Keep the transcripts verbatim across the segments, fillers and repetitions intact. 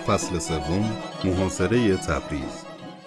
فصل سوم، محاصره تبریز.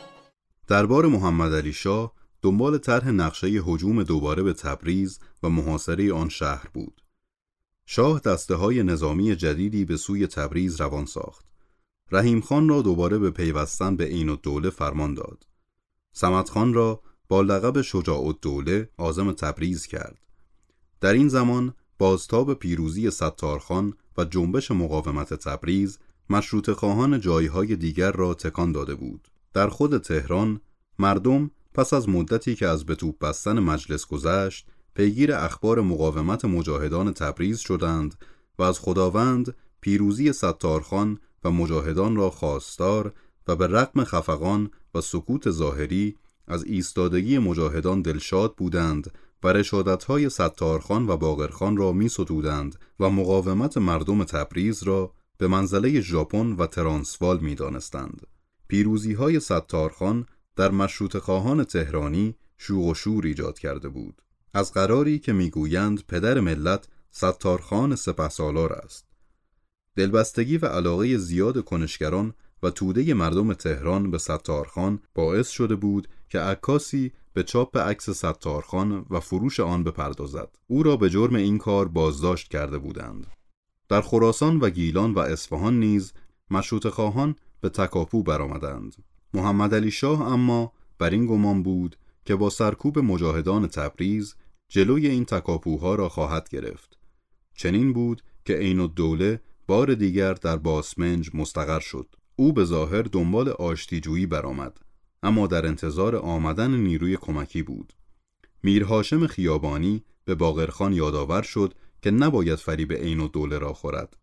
دربار محمدعلی شاه دنبال طرح نقشه هجوم دوباره به تبریز و محاصره آن شهر بود. شاه دسته‌های نظامی جدیدی به سوی تبریز روان ساخت. رحیم خان را دوباره به پیوستن به عین‌الدوله فرمان داد. صمد خان را با لقب شجاع‌الدوله عازم تبریز کرد. در این زمان بازتاب پیروزی ستارخان و جنبش مقاومت تبریز مشروطه خواهان جایهای دیگر را تکان داده بود. در خود تهران مردم پس از مدتی که از به توپ بستن مجلس گذشت پیگیر اخبار مقاومت مجاهدان تبریز شدند و از خداوند پیروزی ستارخان و مجاهدان را خواستار و به رغم خفقان و سکوت ظاهری از ایستادگی مجاهدان دلشاد بودند و رشادت‌های ستارخان و باقرخان را می‌ستودند و مقاومت مردم تبریز را به منزله ژاپن و ترانسوال می‌دانستند. پیروزی‌های ستارخان در مشروطه خواهان تهرانی شوق و شور ایجاد کرده بود. از قراری که می‌گویند پدر ملت ستارخان سپهسالار است. دلبستگی و علاقه زیاد کنشگران و توده مردم تهران به ستارخان باعث شده بود که عکاسی به چاپ عکس ستارخان و فروش آن بپردازد. او را به جرم این کار بازداشت کرده بودند. در خراسان و گیلان و اصفهان نیز مشروطه خواهان به تکاپو برآمدند. محمدعلی شاه اما بر این گمان بود که با سرکوب مجاهدان تبریز جلوی این تکاپوها را خواهد گرفت. چنین بود که عین‌الدوله بار دیگر در باسمنج مستقر شد. او به ظاهر دنبال آشتیجویی برآمد، اما در انتظار آمدن نیروی کمکی بود. میر هاشم خیابانی به باقرخان یادآور شد که نباید فریب عین‌الدوله را خورد.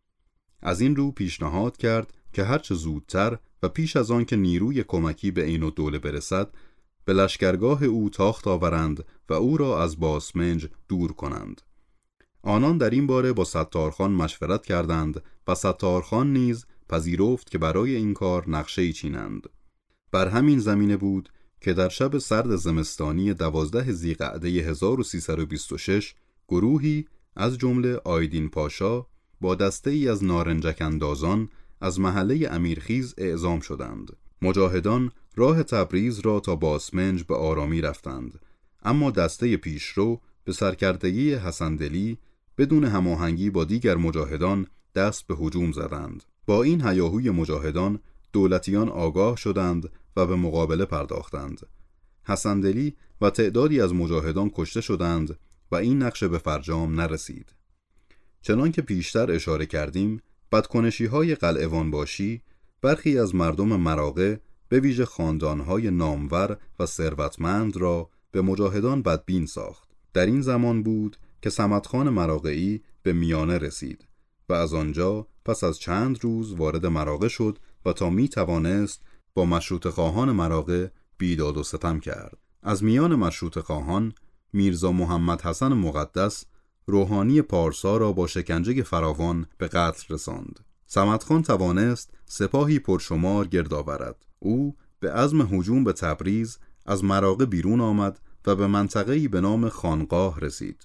از این رو پیشنهاد کرد که هرچه زودتر و پیش از آن که نیروی کمکی به عین‌الدوله برسد به لشکرگاه او تاخت آورند و او را از باسمنج دور کنند. آنان در این باره با ستارخان مشورت کردند و ستارخان نیز پذیرفت که برای این کار نقشه‌ای چینند. بر همین زمینه بود که در شب سرد زمستانی دوازده ذیقعده هزار و سیصد و بیست و شش گروهی از جمله آیدین پاشا با دسته‌ای از نارنجک اندازان از محله امیرخیز اعزام شدند. مجاهدان راه تبریز را تا باسمنج به آرامی رفتند، اما دسته پیشرو به سرکردگی حسندلی بدون هماهنگی با دیگر مجاهدان دست به هجوم زدند. با این هیاهوی مجاهدان دولتیان آگاه شدند و به مقابله پرداختند. حسندلی و تعدادی از مجاهدان کشته شدند و این نقشه به فرجام نرسید. چنان که پیشتر اشاره کردیم، بدکنشی‌های قلعه‌وان باشی برخی از مردم مراغه به ویژه خاندان‌های نامور و ثروتمند را به مجاهدان بدبین ساخت. در این زمان بود که صمدخان مراغه‌ای به میانه رسید و از آنجا پس از چند روز وارد مراغه شد و تا می توانست با مشروطه خواهان مراغه بیداد و ستم کرد. از میان مشروطه خواهان میرزا محمد حسن مقدس روحانی پارسا را با شکنجه فراوان به قتل رساند. صمدخان توانست سپاهی پرشمار گرد آورد. او به عزم هجوم به تبریز از مراغه بیرون آمد و به منطقه‌ای به نام خانقاه رسید.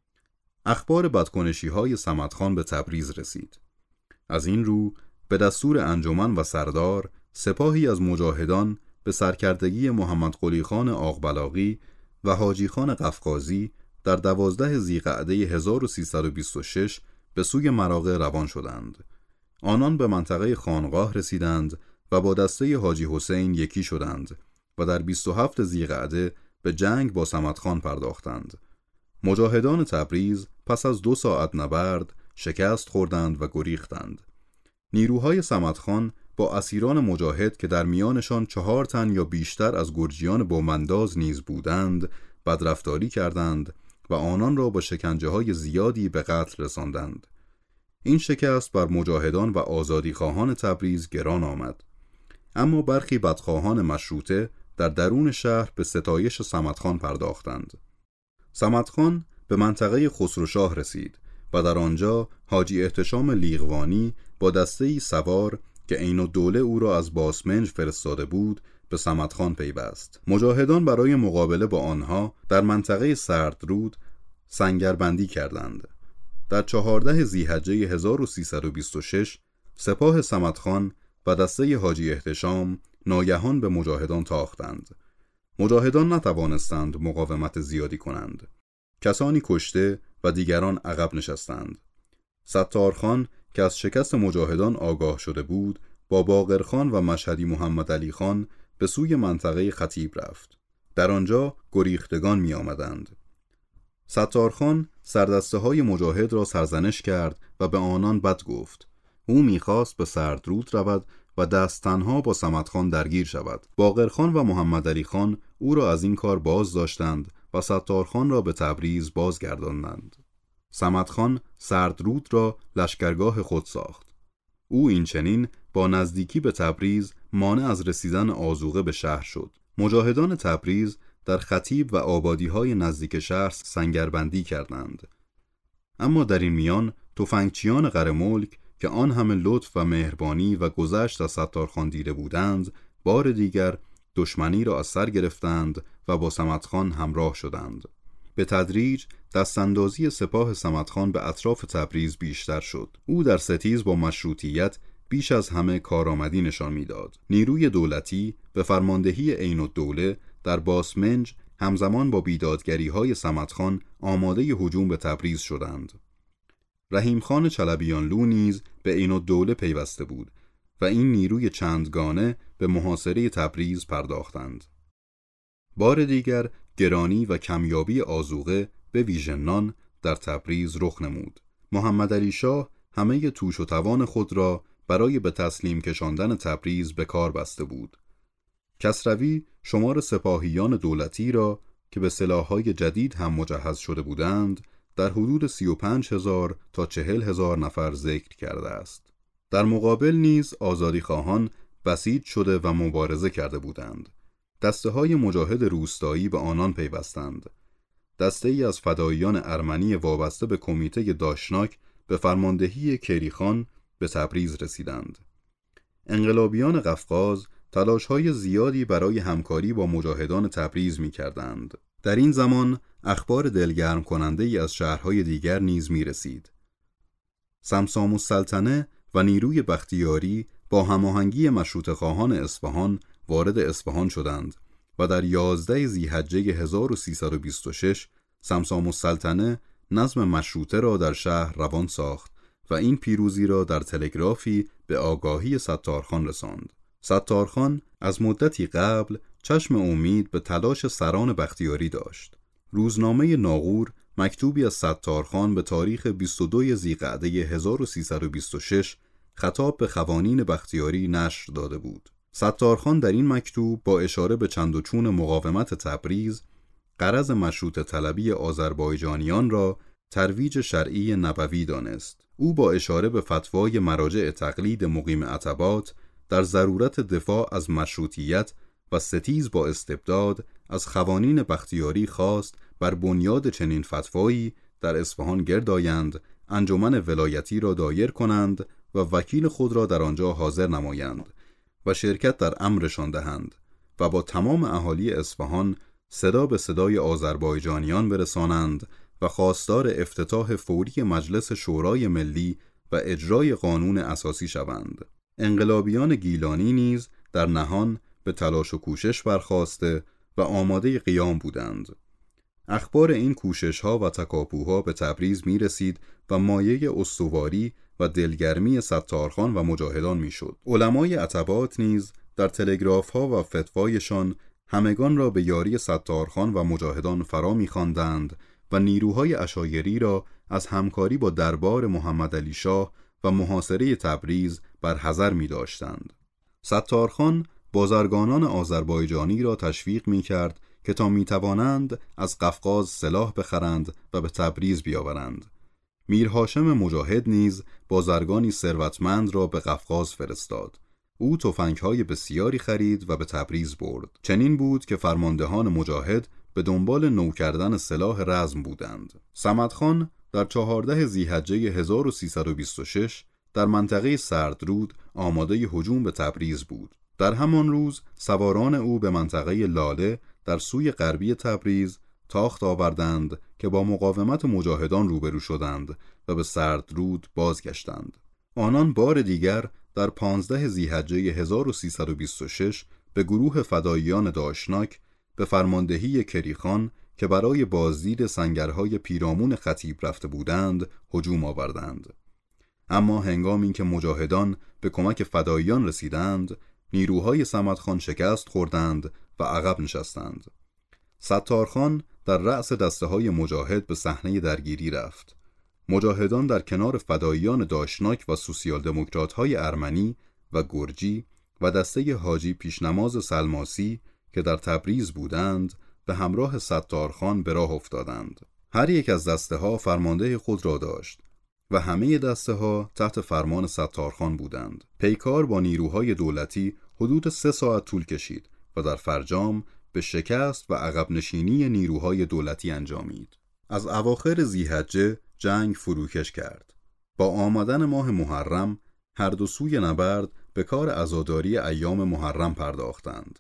اخبار بدکنشی‌های صمدخان به تبریز رسید. از این رو به دستور انجمن و سردار سپاهی از مجاهدان به سرکردگی محمد قلی خان آغبلاغی و حاجی خان قفقازی در دوازده ذیقعده هزار و سیصد و بیست و شش به سوی مراغه روان شدند. آنان به منطقه خانقاه رسیدند و با دسته حاجی حسین یکی شدند و در بیست و هفت ذیقعده به جنگ با صمدخان پرداختند. مجاهدان تبریز پس از دو ساعت نبرد شکست خوردند و گریختند. نیروهای صمدخان با اسیران مجاهد که در میانشان چهار تن یا بیشتر از گرجیان بمبنداز نیز بودند بدرفتاری کردند و آنان را با شکنجه‌های زیادی به قتل رساندند. این شکست بر مجاهدان و آزادی خواهان تبریز گران آمد. اما برخی بدخواهان مشروطه در درون شهر به ستایش صمدخان پرداختند. صمدخان به منطقه خسروشاه رسید و در آنجا حاجی احتشام لیغوانی با دسته‌ای سوار که عین‌الدوله او را از باسمنج فرستاده بود به صمدخان پیوست. مجاهدان برای مقابله با آنها در منطقه سردرود سنگربندی کردند. در چهارده ذی‌حجه هزار و سیصد و بیست و شش سپاه صمدخان و دسته حاجی احتشام ناگهان به مجاهدان تاختند. مجاهدان نتوانستند مقاومت زیادی کنند. کسانی کشته و دیگران عقب نشستند. ستارخان که از شکست مجاهدان آگاه شده بود، با باقرخان و مشهدی محمد علی خان به سوی منطقه خطیب رفت. در آنجا گریختگان می آمدند. ستارخان سردسته های مجاهد را سرزنش کرد و به آنان بد گفت. او می‌خواست به سردرود رود و دست تنها با صمدخان درگیر شود. باقرخان و محمد علی خان او را از این کار باز داشتند و ستارخان را به تبریز بازگرداندند. صمدخان سردرود را لشکرگاه خود ساخت. او این چنین با نزدیکی به تبریز مانع از رسیدن آذوقه به شهر شد. مجاهدان تبریز در خطیب و آبادی‌های نزدیک شهر سنگربندی کردند. اما در این میان تفنگچیان قره‌ملک که آن همه لطف و مهربانی و گذشت از ستارخان دیده بودند، بار دیگر دشمنی را از سر گرفتند و با صمدخان همراه شدند. به تدریج دستاندازی سپاه صمدخان به اطراف تبریز بیشتر شد. او در ستیز با مشروطیت بیش از همه کارآمدی نشان می‌داد. نیروی دولتی به فرماندهی عین‌الدوله در باسمنج همزمان با بیدادگری‌های صمدخان آماده هجوم به تبریز شدند. رحیم خان چلبیانلو نیز به عین‌الدوله پیوسته بود و این نیروی چندگانه به محاصره تبریز پرداختند. بار دیگر گرانی و کمیابی آذوقه به ویژه نان در تبریز رخ نمود. محمد علی شاه همه توش و توان خود را برای به تسلیم کشاندن تبریز به کار بسته بود. کسروی شمار سپاهیان دولتی را که به سلاح‌های جدید هم مجهز شده بودند در حدود سی و پنج هزار تا چهل هزار نفر ذکر کرده است. در مقابل نیز آزادی خواهان بسیج شده و مبارزه کرده بودند. دسته های مجاهد روستایی به آنان پیوستند. دسته ای از فداییان ارمنی وابسته به کمیته داشناک به فرماندهی کیریخان به تبریز رسیدند. انقلابیان قفقاز تلاش‌های زیادی برای همکاری با مجاهدان تبریز می‌کردند. در این زمان اخبار دلگرم کننده ای از شهرهای دیگر نیز می‌رسید. سمسام السلطنه و نیروی بختیاری با هماهنگی مشروطه خواهان اصفهان وارد اصفهان شدند و در یازده ذی‌حجه هزار و سیصد و بیست و شش سمسام السلطنه نظم مشروطه را در شهر روان ساخت و این پیروزی را در تلگرافی به آگاهی ستارخان رساند. ستارخان از مدتی قبل چشم امید به تلاش سران بختیاری داشت. روزنامه ناقور مکتوبی از ستارخان به تاریخ بیست و دو ذی‌قعده هزار و سیصد و بیست و شش خطاب به خوانین بختیاری نشر داده بود. ستارخان در این مکتوب با اشاره به چند و چون مقاومت تبریز، غرض مشروطه طلبی آذربایجانیان را ترویج شرعی نبوی دانست. او با اشاره به فتوای مراجع تقلید مقیم عتبات در ضرورت دفاع از مشروطیت و ستیز با استبداد از خوانین بختیاری خواست بر بنیاد چنین فتوایی در اصفهان گرد آیند، انجمن ولایتی را دایر کنند و وکیل خود را در آنجا حاضر نمایند و شرکت در امرشان دهند و با تمام اهالی اصفهان صدا به صدای آذربایجانیان برسانند و خواستار افتتاح فوری مجلس شورای ملی و اجرای قانون اساسی شوند. انقلابیان گیلانی نیز در نهان به تلاش و کوشش برخاسته و آماده قیام بودند. اخبار این کوشش‌ها و تکاپوها به تبریز می رسید و مایه استواری و دلگرمی ستارخان و مجاهدان می شد. علمای عتبات نیز در تلگراف‌ها و فتوایشان همگان را به یاری ستارخان و مجاهدان فرا می خواندند و نیروهای عشایری را از همکاری با دربار محمد علی شاه و محاصره تبریز بر حذر می داشتند. ستارخان بازرگانان آذربایجانی را تشویق می کرد که تا می توانند از قفقاز سلاح بخرند و به تبریز بیاورند. میر هاشم مجاهد نیز بازرگانی ثروتمند را به قفقاز فرستاد. او تفنگ‌های بسیاری خرید و به تبریز برد. چنین بود که فرماندهان مجاهد به دنبال نو کردن سلاح رزم بودند. صمدخان در چهارده ذی‌حجه هزار و سیصد و بیست و شش در منطقه سردرود آماده هجوم به تبریز بود. در همان روز سواران او به منطقه لاله در سوی غربی تبریز تاخت آوردند که با مقاومت مجاهدان روبرو شدند و به سردرود بازگشتند. آنان بار دیگر در پانزده ذی‌حجه هزار و سیصد و بیست و شش به گروه فداییان داشناک به فرماندهی کریخان که برای بازدید سنگرهای پیرامون خطیب رفته بودند هجوم آوردند. اما هنگامی که مجاهدان به کمک فداییان رسیدند، نیروهای صمدخان شکست خوردند و عقب نشستند. ستارخان در رأس دسته‌های مجاهد به صحنه درگیری رفت. مجاهدان در کنار فداییان داشناک و سوسیال دموکرات‌های ارمنی و گرجی و دسته حاجی پیشنماز سلماسی که در تبریز بودند به همراه ستارخان به راه افتادند. هر یک از دسته‌ها فرمانده خود را داشت و همه دسته‌ها تحت فرمان ستارخان بودند. پیکار با نیروهای دولتی حدود سه ساعت طول کشید و در فرجام به شکست و عقب نشینی نیروهای دولتی انجامید. از اواخر ذی‌حجه جنگ فروکش کرد. با آمدن ماه محرم هر دو سوی نبرد به کار عزاداری ایام محرم پرداختند.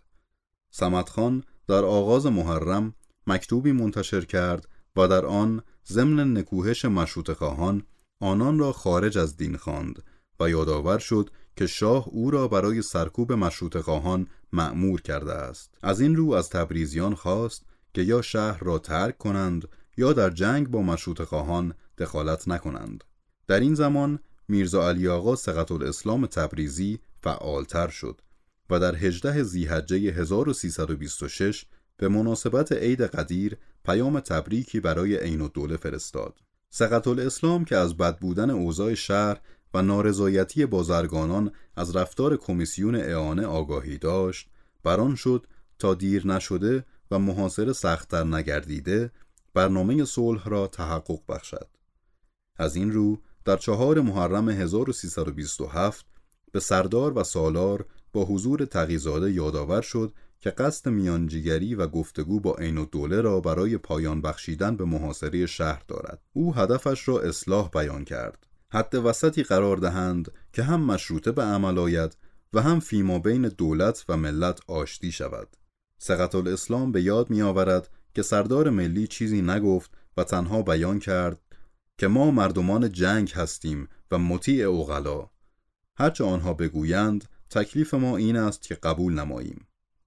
صمدخان در آغاز محرم مکتوبی منتشر کرد و در آن ضمن نکوهش مشروطه‌خواهان آنان را خارج از دین خواند و یادآور شد که شاه او را برای سرکوب مشروطه‌خواهان مأمور کرده است. از این رو از تبریزیان خواست که یا شهر را ترک کنند یا در جنگ با مشروطه‌خواهان دخالت نکنند. در این زمان میرزا علی آقا ثقةالاسلام تبریزی فعالتر شد و در هجدهم ذی‌حجه هزار و سیصد و بیست و شش به مناسبت عید قدیر پیام تبریکی برای عین‌الدوله فرستاد. ثقةالاسلام که از بد بودن اوضاع شهر و نارضایتی بازرگانان از رفتار کمیسیون اعانه آگاهی داشت، بران شد تا دیر نشده و محاصره سخت‌تر نگردیده برنامه صلح را تحقق بخشد. از این رو در چهار محرم هزار و سیصد و بیست و هفت به سردار و سالار با حضور تقی‌زاده یادآور شد که قصد میانجیگری و گفتگو با عین‌الدوله را برای پایان بخشیدن به محاصره شهر دارد. او هدفش را اصلاح بیان کرد. حد وسطی قرار دهند که هم مشروطه به عمل آید و هم فیما بین دولت و ملت آشتی شود. ثقةالاسلام به یاد می آورد که سردار ملی چیزی نگفت و تنها بیان کرد که ما مردمان جنگ هستیم و مطیع عقلا. هرچه آنها بگویند تکلیف ما این است که قبول نماییم.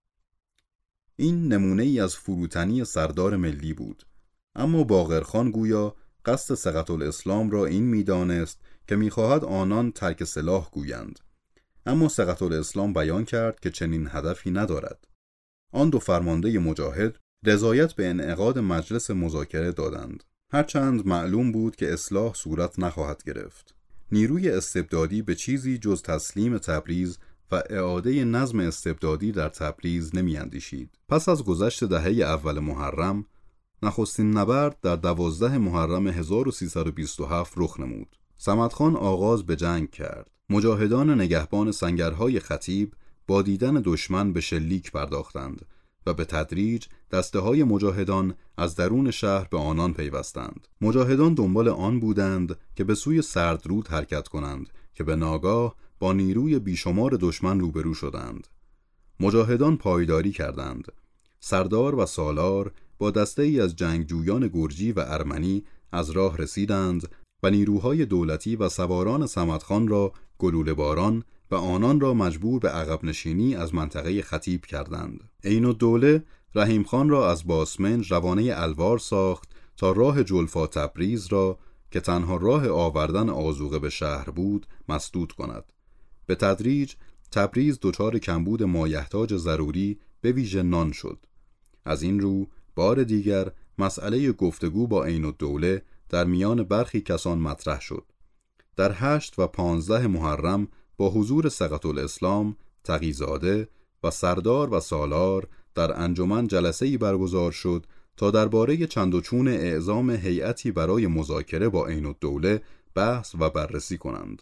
این نمونه ای از فروتنی سردار ملی بود، اما باقرخان گویا قصد ثقةالاسلام را این می‌دانست که می‌خواهد آنان ترک سلاح گویند، اما ثقةالاسلام بیان کرد که چنین هدفی ندارد. آن دو فرمانده مجاهد رضایت به انعقاد مجلس مذاکره دادند، هرچند معلوم بود که اصلاح صورت نخواهد گرفت. نیروی استبدادی به چیزی جز تسلیم تبریز و اعاده نظم استبدادی در تبریز نمی‌اندیشید. پس از گذشت دهه اول محرم، نخستین نبرد در دوازده محرم هزار و سیصد و بیست و هفت رخ نمود. صمدخان آغاز به جنگ کرد. مجاهدان نگهبان سنگرهای خطیب با دیدن دشمن به شلیک پرداختند و به تدریج دسته‌های مجاهدان از درون شهر به آنان پیوستند. مجاهدان دنبال آن بودند که به سوی سردرود حرکت کنند که به ناگاه با نیروی بیشمار دشمن روبرو شدند. مجاهدان پایداری کردند. سردار و سالار با دسته‌ای از جنگجویان گرجی و ارمنی از راه رسیدند و نیروهای دولتی و سواران صمدخان را گلوله باران و آنان را مجبور به عقب نشینی از منطقه خطیب کردند. عین‌الدوله رحیم خان را از باسمنج روانه الوار ساخت تا راه جلفا تبریز را که تنها راه آوردن آذوقه به شهر بود مسدود کند. به تدریج تبریز دچار کمبود مایحتاج ضروری به ویژه نان شد. از این رو بار دیگر مسئله گفتگو با عین‌الدوله در میان برخی کسان مطرح شد. در هشت و پانزده محرم با حضور ثقةالاسلام، تقی‌زاده و سردار و سالار در انجمن جلسه‌ای برگزار شد تا درباره چند و چون اعزام هیئتی برای مذاکره با عین‌الدوله بحث و بررسی کنند.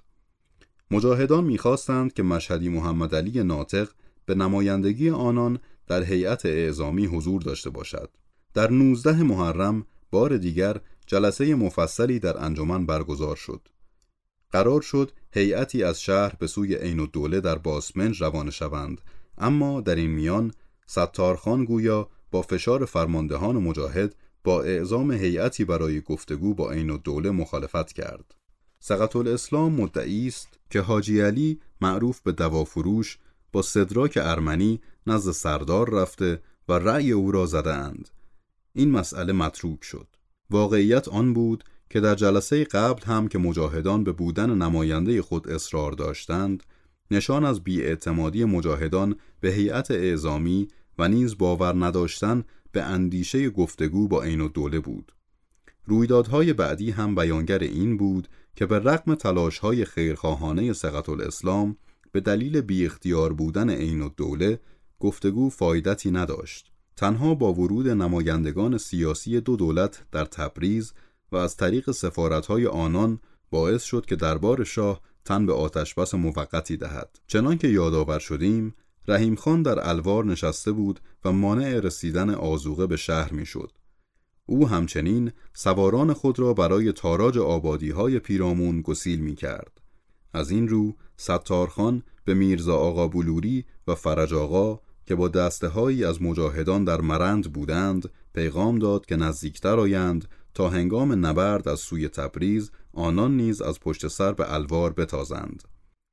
مجاهدان می‌خواستند که مشهدی محمدعلی ناطق به نمایندگی آنان در هیئت اعزامی حضور داشته باشد. در نوزده محرم بار دیگر جلسه مفصلی در انجمن برگزار شد. قرار شد هیئتی از شهر به سوی عین‌الدوله در باسمنج روانه شوند، اما در این میان ستارخان گویا با فشار فرماندهان مجاهد با اعزام هیئتی برای گفتگو با عین‌الدوله مخالفت کرد. سقط‌الاسلام مدعی است که حاجی علی معروف به دوافروش با سدراک ارمنی نزد سردار رفته و رأی او را زدند. این مسئله متروک شد. واقعیت آن بود که در جلسه قبل هم که مجاهدان به بودن نماینده خود اصرار داشتند، نشان از بی‌اعتمادی مجاهدان به هیئت اعزامی و نیز باور نداشتن به اندیشه گفتگو با عین‌الدوله بود. رویدادهای بعدی هم بیانگر این بود که به رغم تلاش‌های خیرخواهانه سقط‌الاسلام به دلیل بی اختیار بودن عین‌الدوله گفتگو فایدتی نداشت. تنها با ورود نمایندگان سیاسی دو دولت در تبریز و از طریق سفارت‌های آنان باعث شد که دربار شاه تن به آتشبس موقتی دهد. چنان که یادآور شدیم، رحیم خان در الوار نشسته بود و مانع رسیدن آذوقه به شهر میشد. او همچنین سواران خود را برای تاراج آبادی‌های پیرامون گسیل می‌کرد. از این رو ستارخان به میرزا آقا بلوری و فرج آقا که با دسته‌هایی از مجاهدان در مرند بودند پیغام داد که نزدیکتر آیند تا هنگام نبرد از سوی تبریز آنان نیز از پشت سر به الوار بتازند.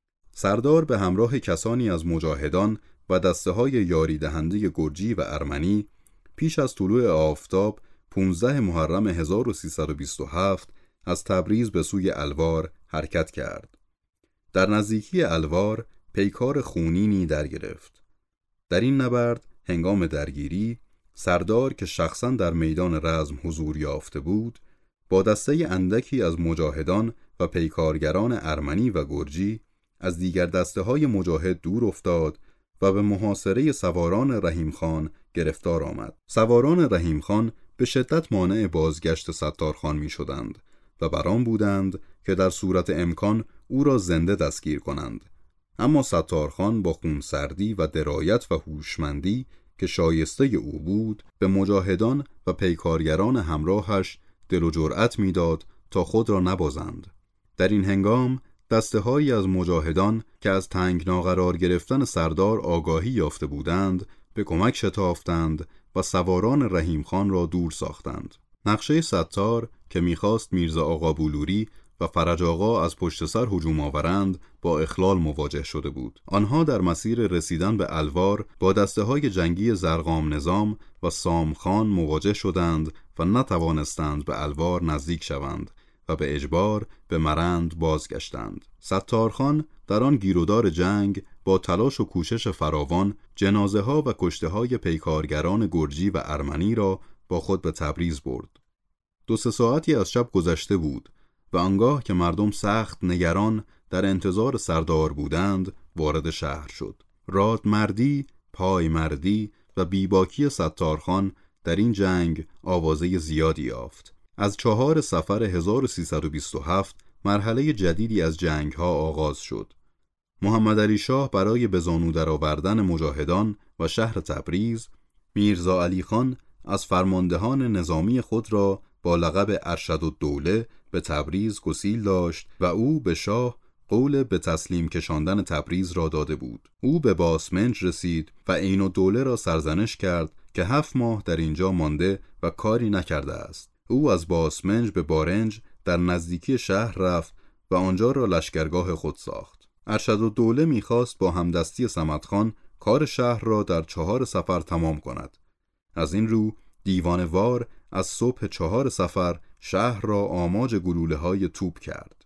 سردار به همراه کسانی از مجاهدان و دسته‌های یاری دهنده گرجی و ارمنی پیش از طلوع آفتاب پانزده محرم هزار و سیصد و بیست و هفت از تبریز به سوی الوار حرکت کرد. در نزدیکی الوار پیکار خونینی در گرفت. در این نبرد هنگام درگیری سردار که شخصاً در میدان رزم حضور یافته بود با دسته اندکی از مجاهدان و پیکارگران ارمنی و گرجی از دیگر دسته های مجاهد دور افتاد و به محاصره سواران رحیم خان گرفتار آمد. سواران رحیم خان به شدت مانع بازگشت ستارخان می شدند و بران بودند که در صورت امکان او را زنده دستگیر کنند. اما ستارخان با خونسردی و درایت و هوشمندی که شایسته او بود به مجاهدان و پیکارگران همراهش دل و جرأت میداد تا خود را نبازند. در این هنگام دسته‌هایی از مجاهدان که از تنگنا قرار گرفتن سردار آگاهی یافته بودند به کمک شتافتند و سواران رحیم خان را دور ساختند. نقشه ستار که میخواست میرزا آقا بلوری و فرج آقا از پشت سر هجوم آورند با اخلال مواجه شده بود. آنها در مسیر رسیدن به الوار با دسته‌های جنگی زرقام نظام و سام خان مواجه شدند و نتوانستند به الوار نزدیک شوند و به اجبار به مرند بازگشتند. ستارخان در آن گیرودار جنگ با تلاش و کوشش فراوان جنازه ها و کشته های پیکارگران گرجی و ارمنی را با خود به تبریز برد. دو سه ساعتی از شب گذشته بود و آنگاه که مردم سخت نگران در انتظار سردار بودند وارد شهر شد. رادمردی، پای مردی و بیباکی ستارخان در این جنگ آوازه زیادی یافت. از چهار صفر هزار و سیصد و بیست و هفت مرحله جدیدی از جنگ ها آغاز شد. محمد علی شاه برای به زانو درآوردن مجاهدان و شهر تبریز، میرزا علی خان از فرماندهان نظامی خود را با لقب ارشدالدوله به تبریز گسیل داشت و او به شاه قول به تسلیم کشاندن تبریز را داده بود. او به باسمنج رسید و عین‌الدوله را سرزنش کرد که هفت ماه در اینجا مانده و کاری نکرده است. او از باسمنج به بارنج در نزدیکی شهر رفت و آنجا را لشکرگاه خود ساخت. ارشدالدوله می‌خواست با همدستی صمدخان کار شهر را در چهار صفر تمام کند. از این رو دیوان وار از صبح چهار صفر شهر را آماج گلوله‌های توپ کرد.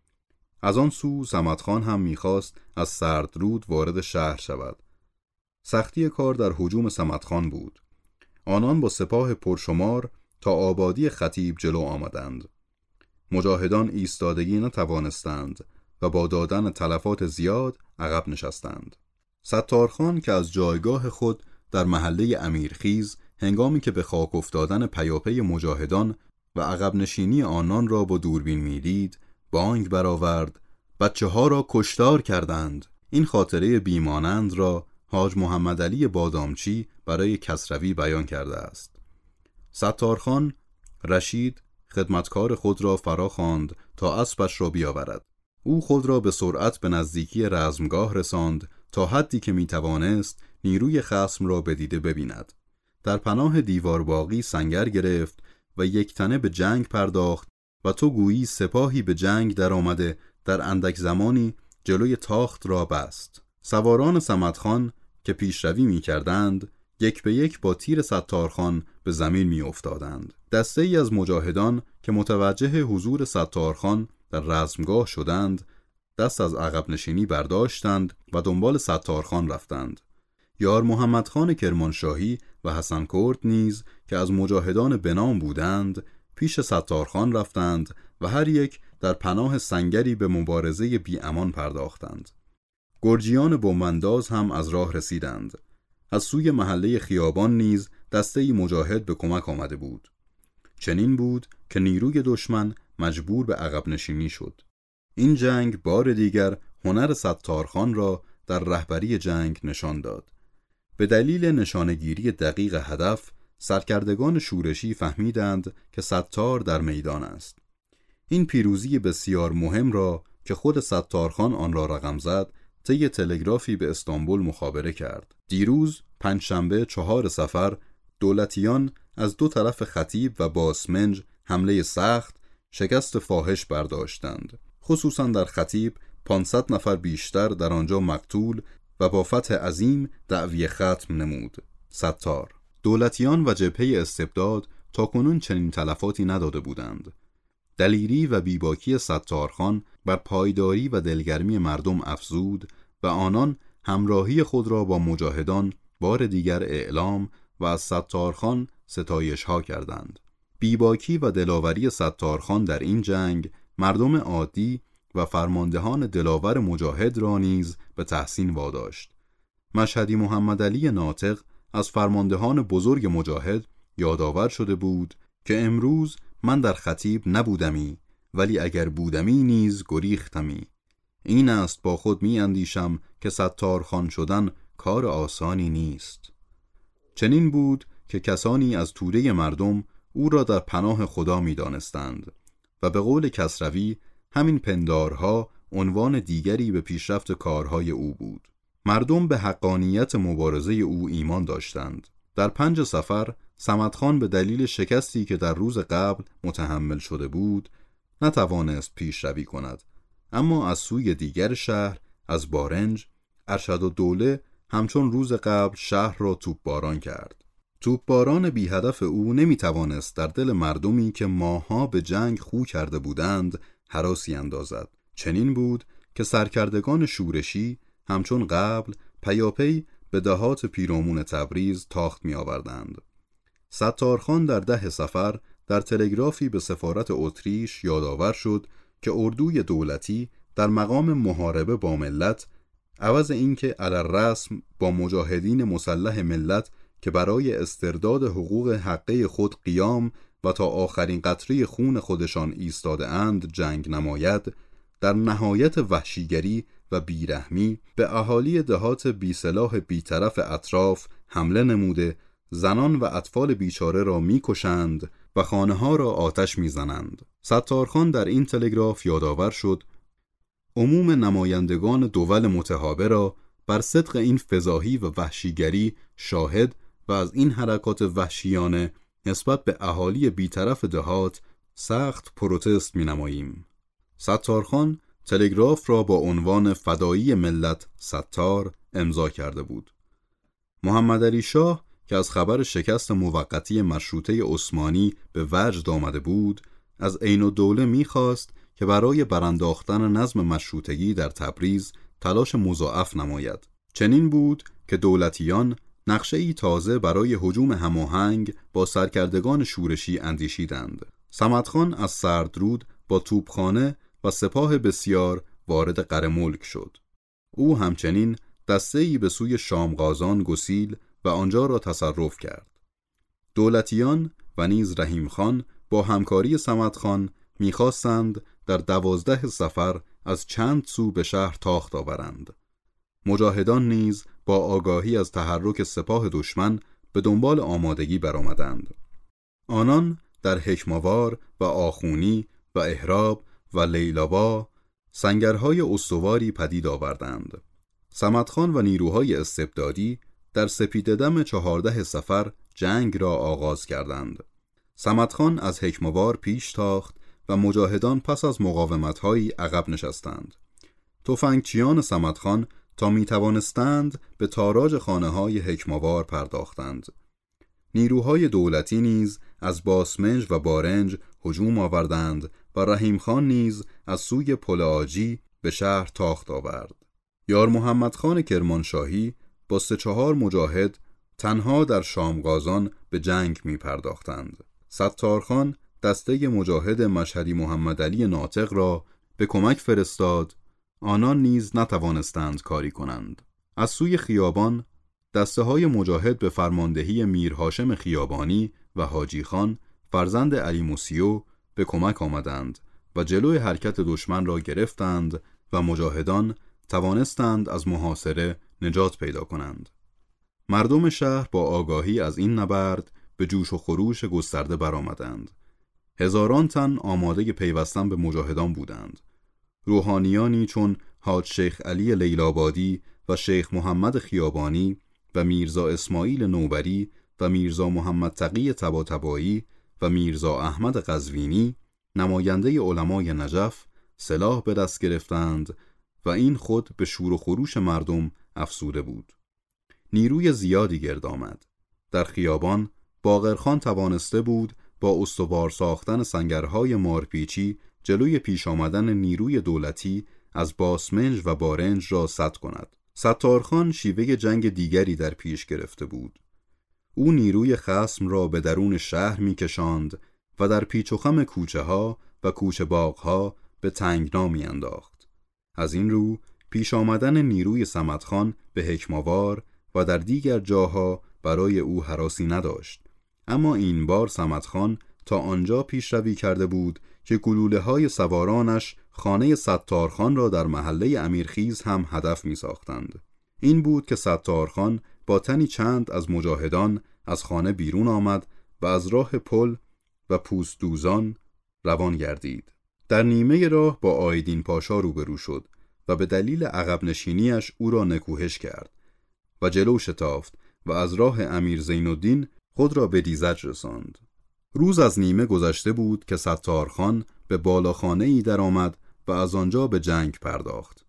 از آن سو صمدخان هم می‌خواست از سردرود وارد شهر شود. سختی کار در هجوم صمدخان بود. آنان با سپاه پرشمار تا آبادی خطیب جلو آمدند. مجاهدان ایستادگی نتوانستند و با دادن تلفات زیاد عقب نشستند. ستارخان که از جایگاه خود در محله امیرخیز هنگامی که به خاک افتادن پیاپی مجاهدان و عقب نشینی آنان را با دوربین میدید بانگ برآورد: بچه ها را کشتار کردند. این خاطره بیمانند را حاج محمد علی بادامچی برای کسروی بیان کرده است. ستارخان رشید خدمتکار خود را فرا خواند تا اسبش را بیاورد. او خود را به سرعت به نزدیکی رزمگاه رساند تا حدی که میتوانست نیروی خصم را بدیده ببیند. در پناه دیوار باقی سنگر گرفت و یک تنه به جنگ پرداخت و تو گویی سپاهی به جنگ در آمده در اندک زمانی جلوی تاخت را بست. سواران صمدخان که پیشروی می کردند یک به یک با تیر ستارخان به زمین می افتادند. دسته ای از مجاهدان که متوجه حضور ستارخان در رزمگاه شدند دست از عقب نشینی برداشتند و دنبال ستارخان رفتند. یار محمد خان کرمانشاهی و حسن کرد نیز که از مجاهدان بنام بودند پیش ستارخان رفتند و هر یک در پناه سنگری به مبارزه بی امان پرداختند. گرجیان بمبانداز هم از راه رسیدند. از سوی محله خیابان نیز دسته‌ای مجاهد به کمک آمده بود. چنین بود که نیروی دشمن مجبور به عقب نشینی شد. این جنگ بار دیگر هنر ستارخان را در رهبری جنگ نشان داد. به دلیل نشانگیری دقیق هدف، سرکردگان شورشی فهمیدند که ستار در میدان است. این پیروزی بسیار مهم را که خود ستارخان آن را رقم زد، طی تلگرافی به استانبول مخابره کرد. دیروز پنجشنبه چهار صفر دولتیان از دو طرف خطیب و باسمنج حمله سخت شکست فاحش برداشتند. خصوصا در خطیب پانصد نفر بیشتر در آنجا مقتول و با فتح عظیم دعوی ختم نمود. ستار دولتیان و جبهه استبداد تاکنون چنین تلفاتی نداده بودند. دلیری و بیباکی ستارخان بر پایداری و دلگرمی مردم افزود و آنان همراهی خود را با مجاهدان بار دیگر اعلام و از ستارخان ستایش ها کردند. بیباکی و دلاوری ستارخان در این جنگ مردم عادی و فرماندهان دلاور مجاهد را نیز به تحسین واداشت. مشهدی محمدعلی ناطق از فرماندهان بزرگ مجاهد یادآور شده بود که امروز من در خطیب نبودمی، ولی اگر بودمی نیز گریختمی. این است با خود می اندیشم که ستارخان شدن کار آسانی نیست. چنین بود که کسانی از توده مردم او را در پناه خدا می دانستند و به قول کسروی همین پندارها عنوان دیگری به پیشرفت کارهای او بود. مردم به حقانیت مبارزه او ایمان داشتند. در پنج صفر صمدخان به دلیل شکستی که در روز قبل متحمل شده بود نتوانست پیشروی کند، اما از سوی دیگر شهر از بارنج ارشدالدوله همچون روز قبل شهر را توپباران کرد. توپباران بی هدف او نمی توانست در دل مردمی که ماها به جنگ خو کرده بودند هراسی اندازد. چنین بود که سرکردگان شورشی همچون قبل پیاپی به دهات پیرامون تبریز تاخت می آوردند. ستارخان در ده صفر در تلگرافی به سفارت اتریش یادآور شد که اردوی دولتی در مقام محاربه با ملت عوض اینکه علی رسم با مجاهدین مسلح ملت که برای استرداد حقوق حقه خود قیام و تا آخرین قطره خون خودشان ایستاده اند جنگ نماید، در نهایت وحشیگری و بیرحمی به اهالی دهات بی سلاح بیطرف اطراف حمله نموده زنان و اطفال بیچاره را می‌کشند و خانه ها را آتش می‌زنند. ستارخان در این تلگراف یادآور شد عموم نمایندگان دول متحابه را بر صدق این فضاحی و وحشیگری شاهد و از این حرکات وحشیانه نسبت به اهالی بیطرف دهات سخت پروتست می‌نماییم. ستارخان تلگراف را با عنوان فدایی ملت ستار امضا کرده بود. محمدعلی شاه که از خبر شکست موقتی مشروطه عثمانی به وجد آمده بود، از عین‌الدوله می‌خواست که برای برانداختن نظم مشروطگی در تبریز تلاش مضاعف نماید. چنین بود که دولتیان نقشه‌ای تازه برای هجوم هماهنگ با سرکردگان شورشی اندیشیدند. صمدخان از سردرود با توپخانه و سپاه بسیار وارد قره‌ملک شد. او همچنین دسته‌ای به سوی شامغازان گسیل و آنجا را تصرف کرد. دولتیان و نیز رحیم خان با همکاری صمدخان می‌خواستند در دوازده صفر از چند سو به شهر تاخت آورند. مجاهدان نیز با آگاهی از تحرک سپاه دشمن به دنبال آمادگی برآمدند. آنان در حکماوار و آخونی و اهراب و لیلابا سنگرهای استواری پدید آوردند. صمدخان و نیروهای استبدادی در سپیده‌دم چهارده صفر جنگ را آغاز کردند. صمدخان از حکماوار پیش تاخت و مجاهدان پس از مقاومت‌هایی عقب نشستند. تفنگچیان صمدخان تا می توانستند به تاراج خانه‌های حکم‌آور پرداختند. نیروهای دولتی نیز از باسمنج و بارنج هجوم آوردند و رحیم خان نیز از سوی پل آجی به شهر تاخت آورد. یار محمد خان کرمانشاهی با سه چهار مجاهد تنها در شامغازان به جنگ می پرداختند. ستارخان دسته مجاهد مشهدی محمدعلی ناطق را به کمک فرستاد، آنان نیز نتوانستند کاری کنند. از سوی خیابان دسته های مجاهد به فرماندهی میر هاشم خیابانی و حاجی خان فرزند علی موسیو به کمک آمدند و جلوی حرکت دشمن را گرفتند و مجاهدان توانستند از محاصره نجات پیدا کنند. مردم شهر با آگاهی از این نبرد به جوش و خروش گسترده برآمدند. هزاران تن آماده پیوستن به مجاهدان بودند. روحانیانی چون حاج شیخ علی لیلابادی و شیخ محمد خیابانی و میرزا اسماعیل نوبری و میرزا محمد تقی طباطبایی و میرزا احمد قزوینی نماینده علمای نجف سلاح به دست گرفتند و این خود به شور و خروش مردم افزوده بود. نیروی زیادی گرد آمد. در خیابان باقرخان توانسته بود با استوار ساختن سنگرهای مارپیچی جلوی پیش آمدن نیروی دولتی از باسمنج و بارنج را سد کند. ستارخان شیوه جنگ دیگری در پیش گرفته بود. او نیروی خصم را به درون شهر می کشاند و در پیچ و خم کوچه ها و کوچه باغ ها به تنگنا می انداخت. از این رو پیش آمدن نیروی صمدخان به حکم‌آور و در دیگر جاها برای او هراسی نداشت. اما این بار صمدخان تا آنجا پیشروی کرده بود که گلوله های سوارانش خانه ستارخان را در محله امیرخیز هم هدف می ساختند. این بود که ستارخان با تنی چند از مجاهدان از خانه بیرون آمد و از راه پل و پوستدوزان روان گردید. در نیمه راه با آیدین پاشا روبرو شد و به دلیل عقب نشینیش او را نکوهش کرد و جلو شتافت و از راه امیر زینالدین خود را به دیزج رساند. روز از نیمه گذشته بود که ستارخان به بالاخانه‌ای در آمد و از آنجا به جنگ پرداخت.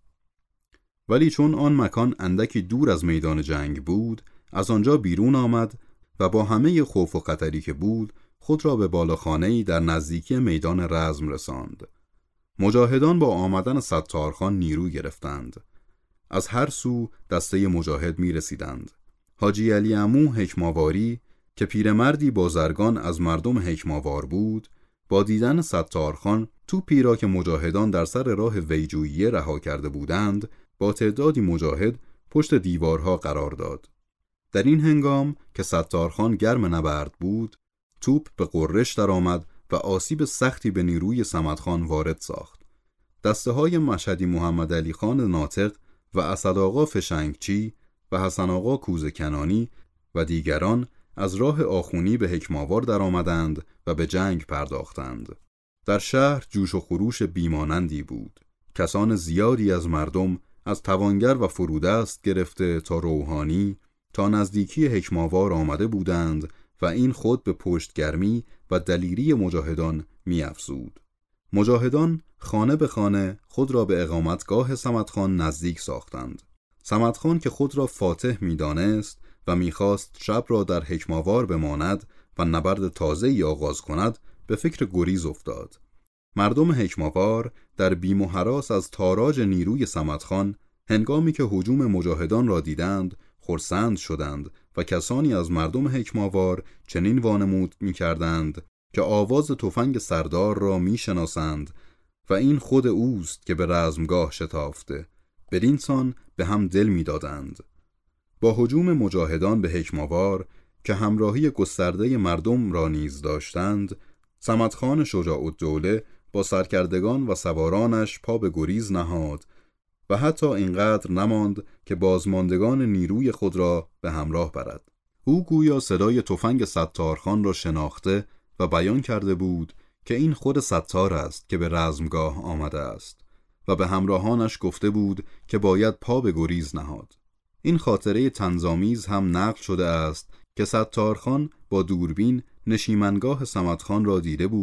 ولی چون آن مکان اندکی دور از میدان جنگ بود، از آنجا بیرون آمد و با همه خوف و خطری که بود، خود را به بالاخانه‌ای در نزدیکی میدان رزم رساند. مجاهدان با آمدن ستارخان نیرو گرفتند. از هر سو دسته مجاهد می رسیدند. حاجی علی عمو حکم‌آواری که پیرمردی بازرگان از مردم حکم‌آور بود، با دیدن ستارخان توپی را که مجاهدان در سر راه ویجوییه رها کرده بودند، با تعدادی مجاهد پشت دیوارها قرار داد. در این هنگام که ستارخان گرم نبرد بود، توپ به غرش درآمد و آسیب سختی به نیروی صمدخان وارد ساخت. دسته های مشهدی محمدعلی خان ناطق و اسدآقا فشنگچی و حسن آقا کوزه کنانی و دیگران از راه آخونی به حکم‌آور در آمدند و به جنگ پرداختند. در شهر جوش و خروش بیمانندی بود. کسان زیادی از مردم از توانگر و فرودست گرفته تا روحانی تا نزدیکی حکم‌آور آمده بودند و این خود به پشتگرمی و دلیری مجاهدان می افزود. مجاهدان خانه به خانه خود را به اقامتگاه صمدخان نزدیک ساختند. صمدخان که خود را فاتح می دانست و می خواست شب را در حکم‌آور بماند و نبرد تازه‌ای آغاز کند، به فکر گریز افتاد. مردم حکم‌آور در بیم و هراس از تاراج نیروی صمدخان هنگامی که هجوم مجاهدان را دیدند خرسند شدند و کسانی از مردم حکم‌آور چنین وانمود می‌کردند که آواز تفنگ سردار را می‌شناسند و این خود اوست که به رزمگاه شتافته. بدین سان به هم دل می‌دادند. با هجوم مجاهدان به حکم‌آور که همراهی گسترده مردم را نیز داشتند، صمدخان شجاع‌الدوله با سرکردگان و سوارانش پا به گریز نهاد و حتی اینقدر نماند که بازماندگان نیروی خود را به همراه برد. او گویا صدای تفنگ ستارخان را شناخته و بیان کرده بود که این خود ستار است که به رزمگاه آمده است و به همراهانش گفته بود که باید پا به گریز نهاد. این خاطره طنزآمیز هم نقل شده است که ستارخان با دوربین نشیمنگاه صمدخان را دیده بود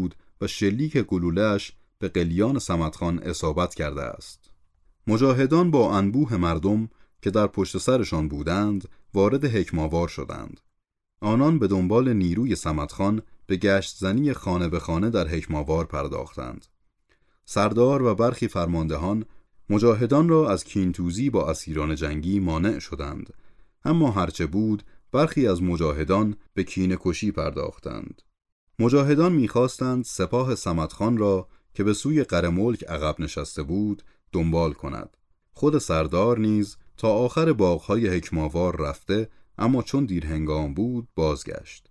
و شلیک گلوله‌اش به قلیان صمدخان اصابت کرده است. مجاهدان با انبوه مردم که در پشت سرشان بودند وارد حکم‌آوار شدند. آنان به دنبال نیروی صمدخان به گشت زنی خانه به خانه در حکم‌آوار پرداختند. سردار و برخی فرماندهان مجاهدان را از کینتوزی با اسیران جنگی مانع شدند، اما هرچه بود برخی از مجاهدان به کینه کشی پرداختند. مجاهدان می‌خواستند سپاه صمدخان را که به سوی قره ملک عقب نشسته بود دنبال کند. خود سردار نیز تا آخر باغ‌های حکم‌آوار رفته، اما چون دیر هنگام بود بازگشت.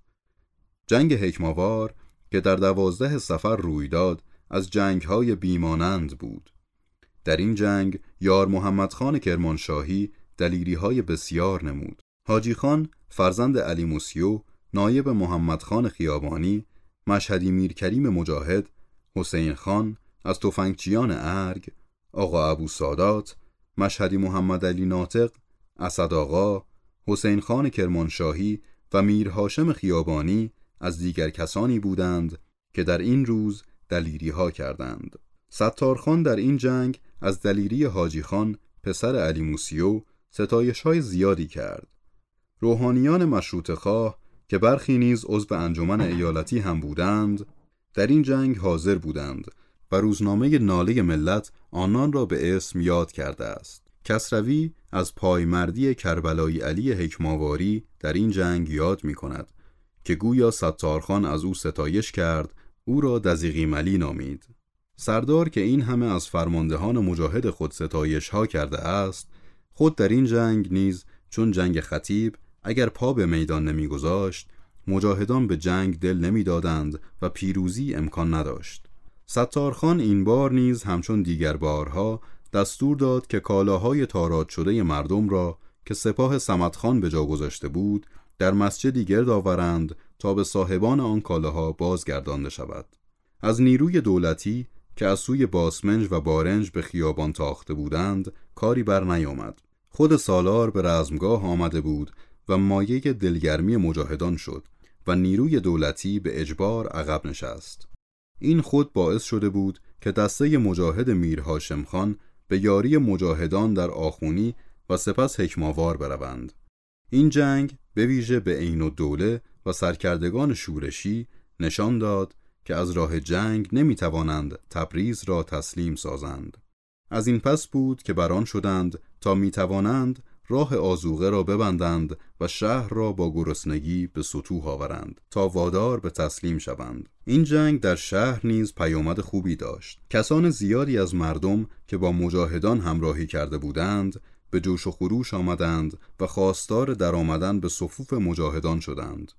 جنگ حکم‌آوار که در دوازده صفر روی داد از جنگ‌های بیمانند بود. در این جنگ یار محمد خان کرمانشاهی دلیری‌های بسیار نمود. حاجی خان فرزند علی موسیو، نایب محمد خان خیابانی، مشهدی میرکریم مجاهد، حسین خان از تفنگچیان ارگ، آقا ابو سادات، مشهدی محمد علی ناطق، اسد آقا، حسین خان کرمانشاهی و میر هاشم خیابانی از دیگر کسانی بودند که در این روز دلیری ها کردند. ستار خان در این جنگ از دلیری حاجی خان پسر علی موسیو ستایش های زیادی کرد. روحانیان مشروطه خواه که برخی نیز عضو انجمن ایالتی هم بودند در این جنگ حاضر بودند و روزنامه ناله ملت آنان را به اسم یاد کرده است. کسروی از پایمردی کربلایی علی حکم‌آواری در این جنگ یاد می کند که گویا ستارخان از او ستایش کرد، او را دزیقی ملی نامید. سردار که این همه از فرماندهان مجاهد خود ستایش ها کرده است، خود در این جنگ نیز چون جنگ خطیب اگر پا به میدان نمی گذاشت، مجاهدان به جنگ دل نمی دادند و پیروزی امکان نداشت. ستارخان این بار نیز همچون دیگر بارها دستور داد که کالاهای تاراج شده مردم را که سپاه صمدخان به جا گذاشته بود در مسجدی گرد آورند تا به صاحبان آن کالاها بازگردانده شود. از نیروی دولتی که از سوی باسمنج و بارنج به خیابان تاخته بودند کاری بر نیامد. خود سالار به رزمگاه آمده بود و مایه دلگرمی مجاهدان شد و نیروی دولتی به اجبار عقب نشست. این خود باعث شده بود که دسته مجاهد میر هاشم خان به یاری مجاهدان در آخونی و سپس حکم‌آوار بروند. این جنگ به ویژه به عین الدوله و سرکردگان شورشی نشان داد که از راه جنگ نمی توانند تبریز را تسلیم سازند. از این پس بود که بران شدند تا می توانند راه آذوقه را ببندند و شهر را با گرسنگی به سطوح آورند تا وادار به تسلیم شوند. این جنگ در شهر نیز پیامد خوبی داشت. کسان زیادی از مردم که با مجاهدان همراهی کرده بودند به جوش و خروش آمدند و خواستار در آمدن به صفوف مجاهدان شدند.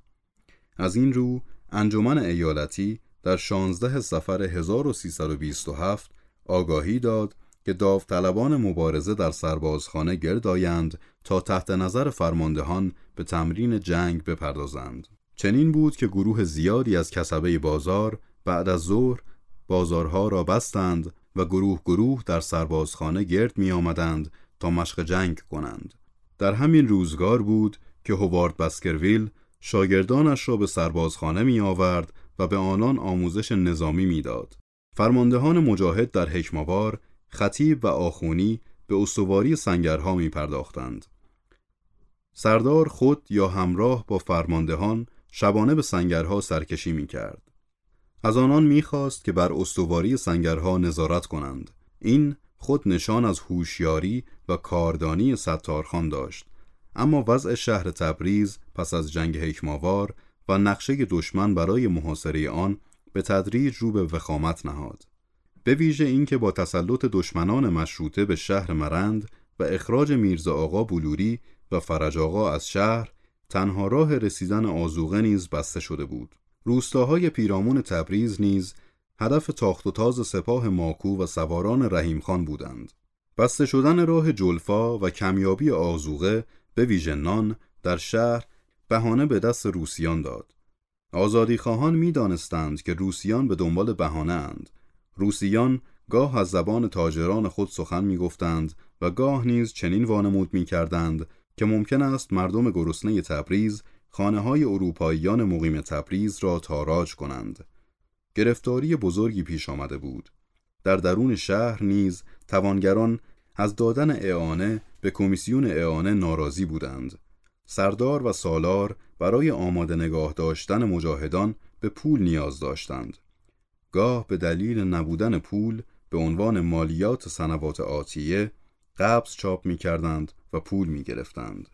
از این رو انجمن ایالتی در شانزده صفر هزار و سیصد و بیست و هفت آگاهی داد که داوطلبان مبارزه در سربازخانه گرد آیند تا تحت نظر فرماندهان به تمرین جنگ بپردازند. چنین بود که گروه زیادی از کسبه بازار بعد از ظهر بازارها را بستند و گروه گروه در سربازخانه گرد می آمدند تا مشق جنگ کنند. در همین روزگار بود که هوارد باسکرویل شاگردانش را به سربازخانه می آورد و به آنان آموزش نظامی می داد. فرماندهان مجاهد در حکم‌آوار، خطیب و آخونی به استواری سنگرها می پرداختند. سردار خود یا همراه با فرماندهان شبانه به سنگرها سرکشی می کرد. از آنان می خواست که بر استواری سنگرها نظارت کنند. این خود نشان از هوشیاری و کاردانی ستارخان داشت. اما وضع شهر تبریز پس از جنگ حکم‌آوار و نقشه دشمن برای محاصره آن به تدریج رو به وخامت نهاد. به ویژه اینکه با تسلط دشمنان مشروطه به شهر مرند و اخراج میرزا آقا بلوری و فرج آقا از شهر، تنها راه رسیدن آذوقه نیز بسته شده بود. روستاهای پیرامون تبریز نیز هدف تاخت و تاز سپاه ماکو و سواران رحیم خان بودند. بسته شدن راه جلفا و کمیابی آذوقه به ویژه نان در شهر بهانه به دست روسیان داد. آزادی خواهان می دانستند که روسیان به دنبال بهانه اند. روسیان گاه از زبان تاجران خود سخن می گفتند و گاه نیز چنین وانمود می کردند که ممکن است مردم گرسنه تبریز خانه های اروپاییان مقیم تبریز را تاراج کنند. گرفتاری بزرگی پیش آمده بود. در درون شهر نیز توانگران از دادن اعانه به کمیسیون اعانه ناراضی بودند. سردار و سالار برای آماده نگاه داشتن مجاهدان به پول نیاز داشتند. گاه به دلیل نبودن پول به عنوان مالیات سنوات آتیه قبض چاپ می کردند و پول می گرفتند.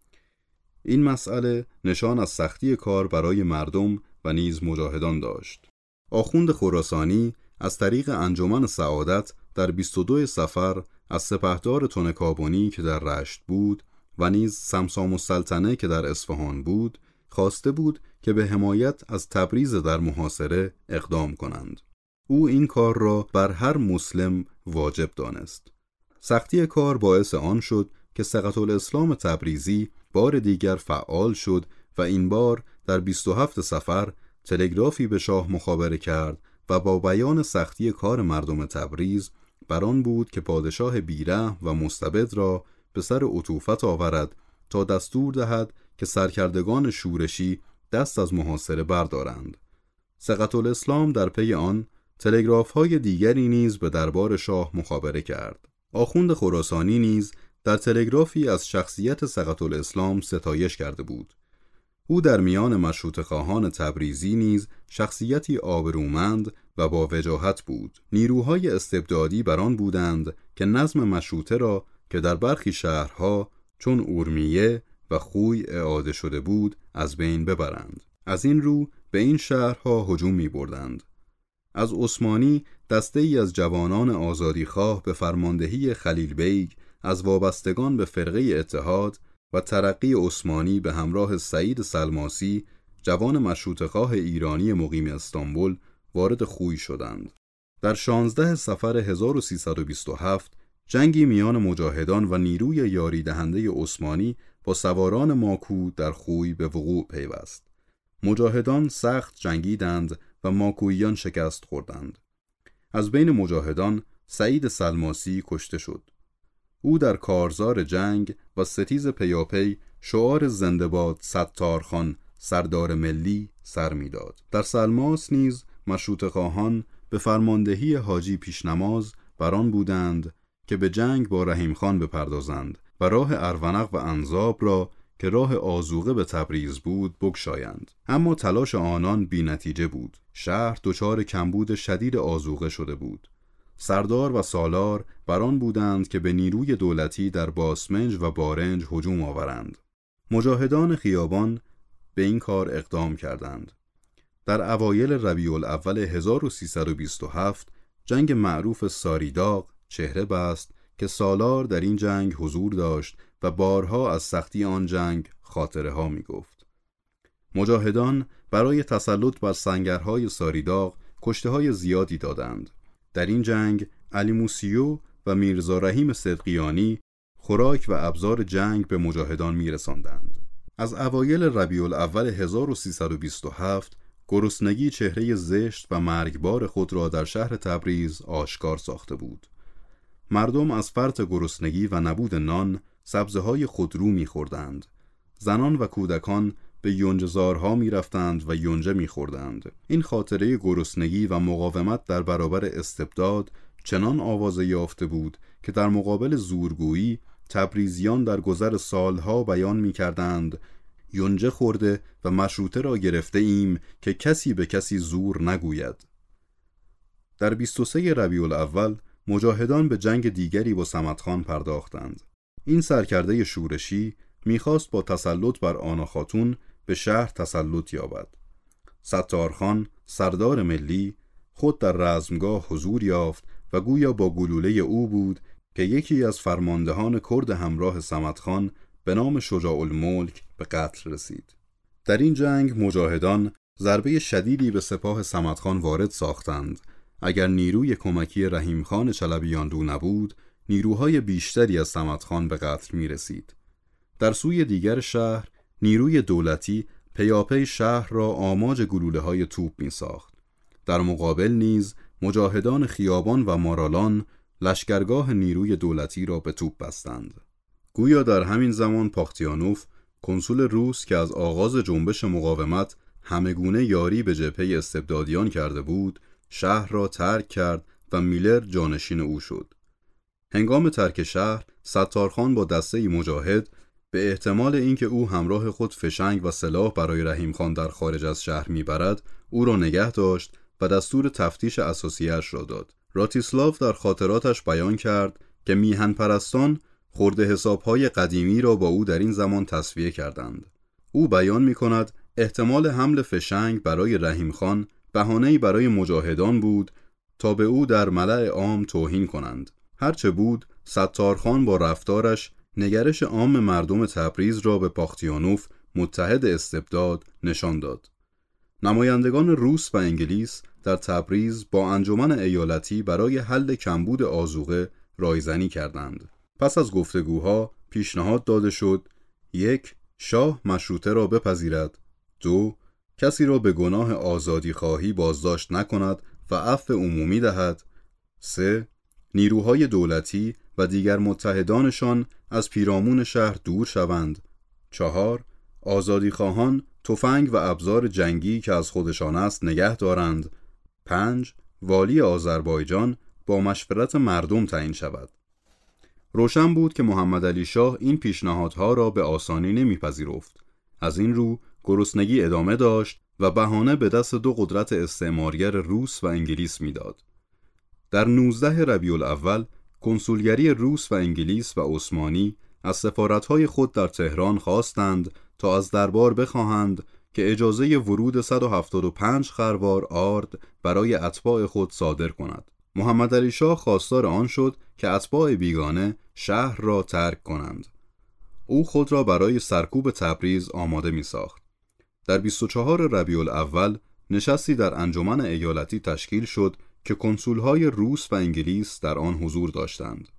این مسئله نشان از سختی کار برای مردم و نیز مجاهدان داشت. آخوند خراسانی از طریق انجمن سعادت در بیست و دو صفر از سپهدار تنکابنی که در رشت بود و نیز سمسام السلطنه که در اصفهان بود خواسته بود که به حمایت از تبریز در محاصره اقدام کنند. او این کار را بر هر مسلم واجب دانست. سختی کار باعث آن شد که ثقةالاسلام تبریزی بار دیگر فعال شد و این بار در بیست و هفت صفر تلگرافی به شاه مخابره کرد و با بیان سختی کار مردم تبریز بر آن بود که پادشاه بیرحم و مستبد را به سر عطوفت آورد تا دستور دهد که سرکردگان شورشی دست از محاصره بردارند. ثقةالاسلام در پی آن تلگراف‌های دیگری نیز به دربار شاه مخابره کرد. آخوند خراسانی نیز در تلگرافی از شخصیت ثقةالاسلام ستایش کرده بود. او در میان مشروطه خواهان تبریزی نیز شخصیتی آبرومند و با وجاهت بود. نیروهای استبدادی بران بودند که نظم مشروطه را که در برخی شهرها چون اورمیه و خوی اعاده شده بود از بین ببرند. از این رو به این شهرها هجوم می بردند. از عثمانی دسته ای از جوانان آزادیخواه به فرماندهی خلیل بیگ از وابستگان به فرقه اتحاد و ترقی عثمانی به همراه سعید سلماسی جوان مشروطه‌خواه ایرانی مقیم استانبول وارد خوی شدند. در شانزده صفر هزار و سیصد و بیست و هفت جنگی میان مجاهدان و نیروی یاری دهنده عثمانی با سواران ماکو در خوی به وقوع پیوست. مجاهدان سخت جنگیدند و ماکویان شکست خوردند. از بین مجاهدان سعید سلماسی کشته شد. او در کارزار جنگ و ستیز پیاپی شعار زنده باد ستارخان سردار ملی سر می‌داد. در سلماس نیز مشروطه خواهان به فرماندهی حاجی پیشنماز بران بودند که به جنگ با رحیم خان بپردازند و راه ارونق و انزاب را که راه آذوقه به تبریز بود بگشایند. اما تلاش آنان بی نتیجه بود. شهر دچار کمبود شدید آذوقه شده بود. سردار و سالار بران بودند که به نیروی دولتی در باسمنج و بارنج هجوم آورند. مجاهدان خیابان به این کار اقدام کردند. در اوایل ربیع الاول هزار و سیصد و بیست و هفت جنگ معروف ساریداغ چهره بست که سالار در این جنگ حضور داشت و بارها از سختی آن جنگ خاطره ها می گفت. مجاهدان برای تسلط بر سنگرهای ساریداغ کشته های زیادی دادند. در این جنگ علی موسیو و میرزا رحیم صدقیانی خوراک و ابزار جنگ به مجاهدان می رساندند. از اوایل ربیع الاول هزار و سیصد و بیست و هفت گرسنگی چهره زشت و مرگبار خود را در شهر تبریز آشکار ساخته بود. مردم از فرط گرسنگی و نبود نان سبزه‌های خودرو می‌خوردند. زنان و کودکان به یونجه‌زارها می‌رفتند و یونجه می‌خوردند. این خاطره گرسنگی و مقاومت در برابر استبداد چنان آوازه یافته بود که در مقابل زورگویی تبریزیان در گذر سالها بیان می‌کردند یونجه خورده و مشروطه را گرفته ایم که کسی به کسی زور نگوید. در بیست و سه ربیع الاول مجاهدان به جنگ دیگری با صمدخان پرداختند. این سرکرده شورشی میخواست با تسلط بر آنا خاتون به شهر تسلط یابد. ستارخان سردار ملی خود در رزمگاه حضور یافت و گویا با گلوله او بود که یکی از فرماندهان کرد همراه صمدخان به نام شجاع الملک به قتل رسید. در این جنگ مجاهدان ضربه شدیدی به سپاه صمدخان وارد ساختند. اگر نیروی کمکی رحیم خان چلبیاندو نبود، نیروهای بیشتری از صمدخان به قتل می رسید. در سوی دیگر شهر، نیروی دولتی پیاپی شهر را آماج گلوله های توپ می ساخت. در مقابل نیز مجاهدان خیابان و مارالان لشکرگاه نیروی دولتی را به توپ بستند. گویا در همین زمان پاختیانوف، کنسول روس که از آغاز جنبش مقاومت همگونه یاری به جبهه استبدادیان کرده بود، شهر را ترک کرد و میلر جانشین او شد. هنگام ترک شهر، ستارخان با دسته‌ای مجاهد به احتمال اینکه او همراه خود فشنگ و سلاح برای رحیم خان در خارج از شهر میبرد، او را نگه داشت و دستور تفتیش اساسیه‌اش را داد. راتیسلاو در خاطراتش بیان کرد که میهن پرستان خرده حساب‌های قدیمی را با او در این زمان تسویه کردند. او بیان می‌کند احتمال حمل فشنگ برای رحیم خان بهانه‌ای برای مجاهدان بود تا به او در ملأ عام توهین کنند. هرچه بود، ستارخان با رفتارش نگرش عام مردم تبریز را به پاختیانوف متحد استبداد نشان داد. نمایندگان روس و انگلیس در تبریز با انجمن ایالتی برای حل کمبود آذوقه رایزنی کردند. پس از گفتگوها پیشنهاد داده شد: یک، شاه مشروطه را بپذیرد. دو، کسی را به گناه آزادی خواهی بازداشت نکند و عفو عمومی دهد. سه، نیروهای دولتی و دیگر متحدانشان از پیرامون شهر دور شوند. چهار، آزادی خواهان تفنگ و ابزار جنگی که از خودشان است نگه دارند. پنج، والی آذربایجان با مشورت مردم تعیین شود. روشن بود که محمد علی شاه این پیشنهادها را به آسانی نمیپذیرفت. از این رو گرسنگی ادامه داشت و بهانه به دست دو قدرت استعمارگر روس و انگلیس میداد. در نوزده ربیع الاول کنسولگری روس و انگلیس و عثمانی از سفارت‌های خود در تهران خواستند تا از دربار بخواهند که اجازه ورود صد و هفتاد و پنج خروار آرد برای اتباع خود صادر کند. محمد علی شاه خواستار آن شد که اتباع بیگانه شهر را ترک کنند. او خود را برای سرکوب تبریز آماده می ساخت. در بیست و چهارم ربیع الاول نشستی در انجمن ایالتی تشکیل شد که کنسولهای روس و انگلیس در آن حضور داشتند.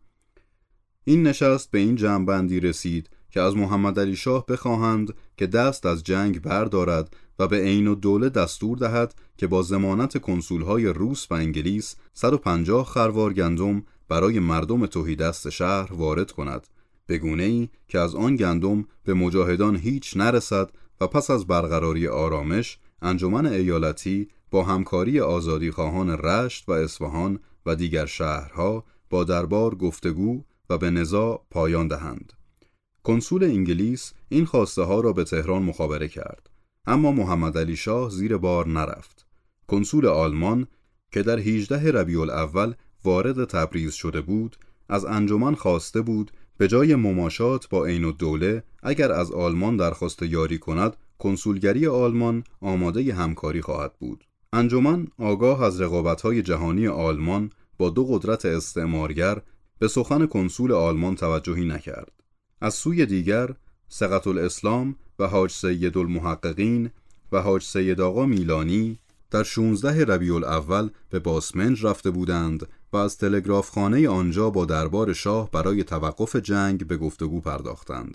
این نشست به این جمع‌بندی رسید که از محمد علی شاه بخواهند که دست از جنگ بردارد و به عین الدوله دستور دهد که با ضمانت کنسولهای روس و انگلیس صد و پنجاه خروار گندم برای مردم تهیدست شهر وارد کند، به گونه‌ای که از آن گندم به مجاهدان هیچ نرسد و پس از برقراری آرامش انجمن ایالتی با همکاری آزادیخواهان رشت و اصفهان و دیگر شهرها با دربار گفتگو و به نزاع پایان دهند. کنسول انگلیس این خواسته ها را به تهران مخابره کرد، اما محمد علی شاه زیر بار نرفت. کنسول آلمان که در هجدهم ربیع الاول وارد تبریز شده بود، از انجمن خواسته بود به جای مماشات با عین الدوله اگر از آلمان درخواست یاری کند، کنسولگری آلمان آماده همکاری خواهد بود. انجمن آگاه از رقابت‌های جهانی آلمان با دو قدرت استعمارگر به سخن کنسول آلمان توجهی نکرد. از سوی دیگر ثقة الاسلام و حاج سید المحققین و حاج سید آقا میلانی در شانزدهم ربیع الاول به باسمنج رفته بودند و از تلگرافخانه آنجا با دربار شاه برای توقف جنگ به گفتگو پرداختند.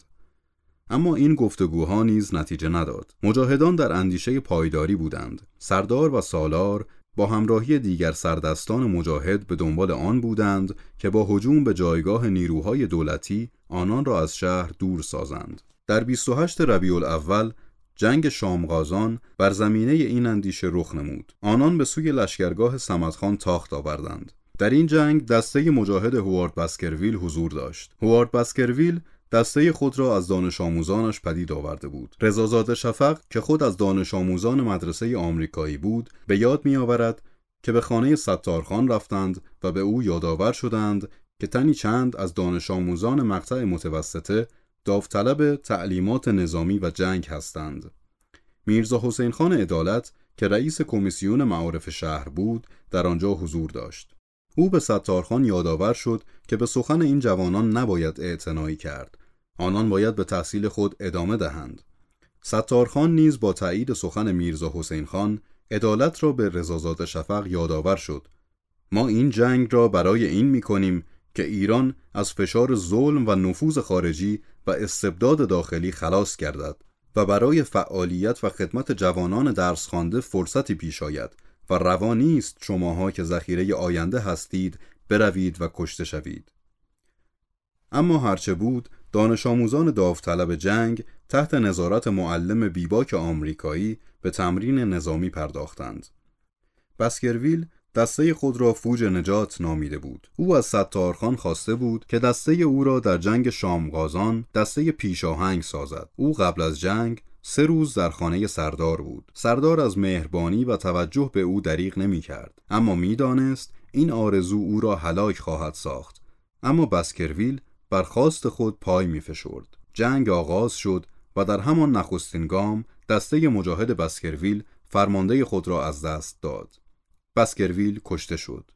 اما این گفتگوها نیز نتیجه نداد. مجاهدان در اندیشه پایداری بودند. سردار و سالار با همراهی دیگر سردستان مجاهد به دنبال آن بودند که با هجوم به جایگاه نیروهای دولتی آنان را از شهر دور سازند. در بیست و هشتم ربیع الاول جنگ شامغازان بر زمینه این اندیشه رخ نمود. آنان به سوی لشکرگاه صمدخان تاخت آوردند. در این جنگ دسته مجاهد هوارد باسکرویل حضور داشت. هوارد باسکرویل دسته خود را از دانش آموزانش پدید آورده بود. رضازاده شفق که خود از دانش آموزان مدرسه آمریکایی بود، به یاد می آورد که به خانه ستارخان رفتند و به او یادآور شدند که تنی چند از دانش آموزان مقطع متوسطه داوطلب تعلیمات نظامی و جنگ هستند. میرزا حسین خان عدالت که رئیس کمیسیون معارف شهر بود، در آنجا حضور داشت. او به ستارخان یادآور شد که به سخن این جوانان نباید اعتنایی کرد. آنان باید به تحصیل خود ادامه دهند. ستارخان نیز با تایید سخن میرزا حسین خان عدالت را به رضازاده شفق یادآور شد. ما این جنگ را برای این می‌کنیم که ایران از فشار ظلم و نفوذ خارجی و استبداد داخلی خلاص گردد و برای فعالیت و خدمت جوانان درس خوانده فرصتی پیش آید و روا نیست شماها که ذخیره آینده هستید بروید و کشته شوید. اما هرچه بود، دانش آموزان داوطلب جنگ تحت نظارت معلم بیباک آمریکایی به تمرین نظامی پرداختند. بسکرویل دسته خود را فوج نجات نامیده بود. او از ستارخان خواسته بود که دسته او را در جنگ شامغازان دسته پیشاهنگ سازد. او قبل از جنگ سه روز در خانه سردار بود. سردار از مهربانی و توجه به او دریغ نمی کرد، اما می دانست این آرزو او را هلاک خواهد ساخت. اما بسکرویل بر خواست خود پای می فشرد. جنگ آغاز شد و در همان نخستین گام دسته مجاهد بسکرویل فرمانده خود را از دست داد. بسکرویل کشته شد.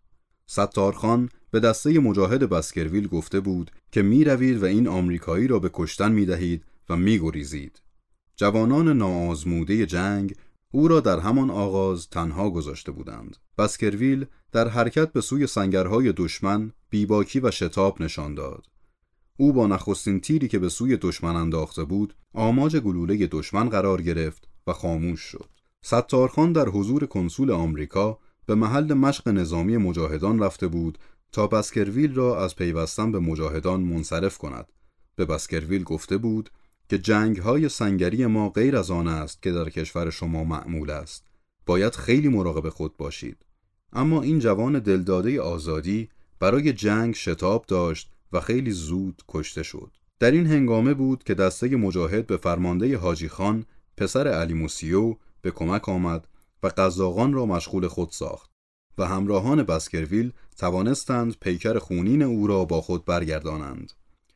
ستارخان به دسته مجاهد بسکرویل گفته بود که می روید و این آمریکایی را به کشتن می دهید و می گریزید. جوانان ناآزموده جنگ او را در همان آغاز تنها گذاشته بودند. بسکرویل در حرکت به سوی سنگرهای دشمن بیباکی و شتاب نشان داد. او با نخستین تیری که به سوی دشمن انداخته بود آماج گلوله دشمن قرار گرفت و خاموش شد. ستارخان در حضور کنسول آمریکا به محل مشق نظامی مجاهدان رفته بود تا بسکرویل را از پیوستن به مجاهدان منصرف کند. به بسکرویل گفته بود که جنگ‌های سنگری ما غیر از آن است که در کشور شما معمول است. باید خیلی مراقب خود باشید. اما این جوان دلداده آزادی برای جنگ شتاب داشت و خیلی زود کشته شد. در این هنگامه بود که دسته مجاهد به فرمانده حاجی خان پسر علی موسیو به کمک آمد و قزاقان را مشغول خود ساخت و همراهان بسکرویل توانستند پیکر خونین او را با خود برگردانند.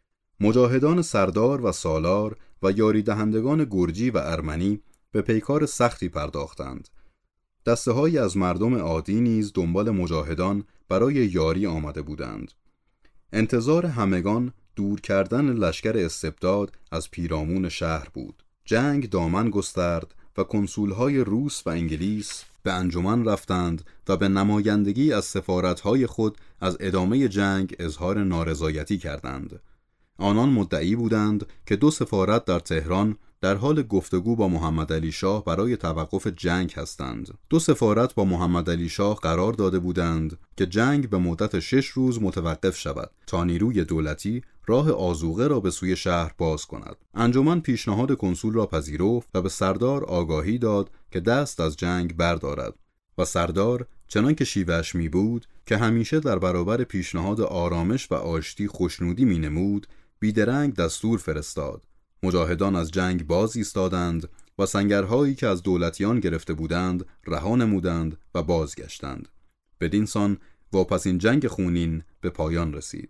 مجاهدان سردار و سالار و یاری دهندگان گرجی و ارمنی به پیکار سختی پرداختند. دسته‌هایی از مردم عادی نیز دنبال مجاهدان برای یاری آمده بودند. انتظار همگان دور کردن لشکر استبداد از پیرامون شهر بود. جنگ دامن گسترد و کنسول‌های روس و انگلیس به انجمن رفتند و به نمایندگی از سفارت‌های خود از ادامه جنگ اظهار نارضایتی کردند. آنان مدعی بودند که دو سفارت در تهران در حال گفتگو با محمد علی شاه برای توقف جنگ هستند. دو سفارت با محمد علی شاه قرار داده بودند که جنگ به مدت شش روز متوقف شود تا نیروی دولتی راه آذوقه را به سوی شهر باز کند. انجمن پیشنهاد کنسول را پذیرفت و به سردار آگاهی داد که دست از جنگ بردارد و سردار چنان که شیوه‌اش می بود که همیشه در برابر پیشنهاد آرامش و آشتی خوشنودی می نمود، بیدرنگ دستور فرستاد. مجاهدان از جنگ باز ایستادند و سنگرهایی که از دولتیان گرفته بودند رها نمودند و بازگشتند. بدین سان واپسین جنگ خونین به پایان رسید.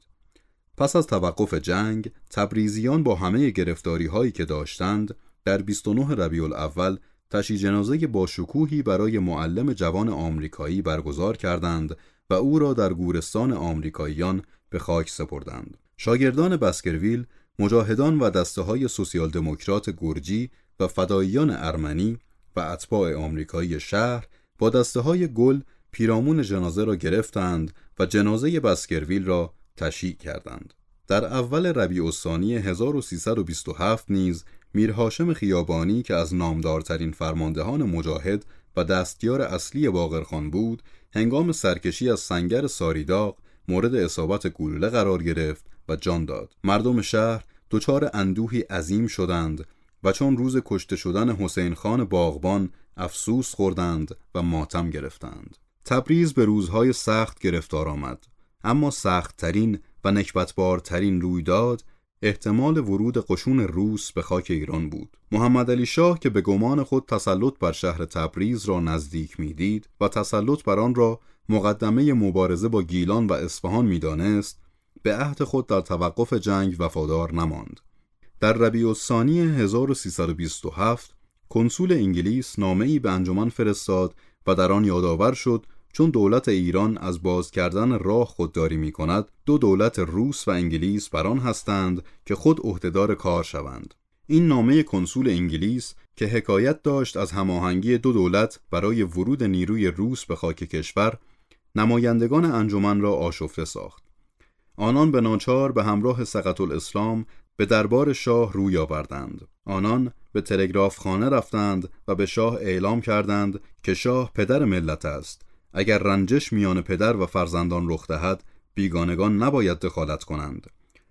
پس از توقف جنگ، تبریزیان با همه گرفتاری هایی که داشتند در بیست و نه ربیع الاول تشییع جنازه با شکوهی برای معلم جوان آمریکایی برگزار کردند و او را در گورستان آمریکاییان به خاک سپردند. شاگردان بسکرویل، مجاهدان و دسته‌های سوسیال دموکرات گرجی و فداییان ارمنی و اتباع آمریکایی شهر با دسته‌های گل پیرامون جنازه را گرفتند و جنازه بسکرویل را تشییع کردند. در اول ربیع الثانی هزار و سیصد و بیست و هفت نیز میر هاشم خیابانی که از نامدارترین فرماندهان مجاهد و دستیار اصلی باقرخان بود، هنگام سرکشی از سنگر ساریداغ مورد اصابت گلوله قرار گرفت و جان داد. مردم شهر دچار اندوهی عظیم شدند و چون روز کشته شدن حسین خان باغبان افسوس خوردند و ماتم گرفتند. تبریز به روزهای سخت گرفتار آمد، اما سخت‌ترین و نکبتبارترین رویداد احتمال ورود قشون روس به خاک ایران بود. محمد علی شاه که به گمان خود تسلط بر شهر تبریز را نزدیک می‌دید و تسلط بر آن را مقدمه مبارزه با گیلان و اصفهان می‌دانست، به عهد خود در توقف جنگ وفادار نماند. در ربیع الثانی هزار و سیصد و بیست و هفت کنسول انگلیس نامه‌ای به انجمن فرستاد و در آن یادآور شد چون دولت ایران از باز کردن راه خودداری می کند، دو دولت روس و انگلیس بر آن هستند که خود عهدهدار کار شوند. این نامه کنسول انگلیس که حکایت داشت از هماهنگی دو دولت برای ورود نیروی روس به خاک کشور، نمایندگان انجمن را آشفته ساخت. آنان به ناچار به همراه سقط الاسلام به دربار شاه روی آوردند. آنان به تلگراف خانه رفتند و به شاه اعلام کردند که شاه پدر ملت است. اگر رنجش میان پدر و فرزندان رخ دهد، بیگانگان نباید دخالت کنند.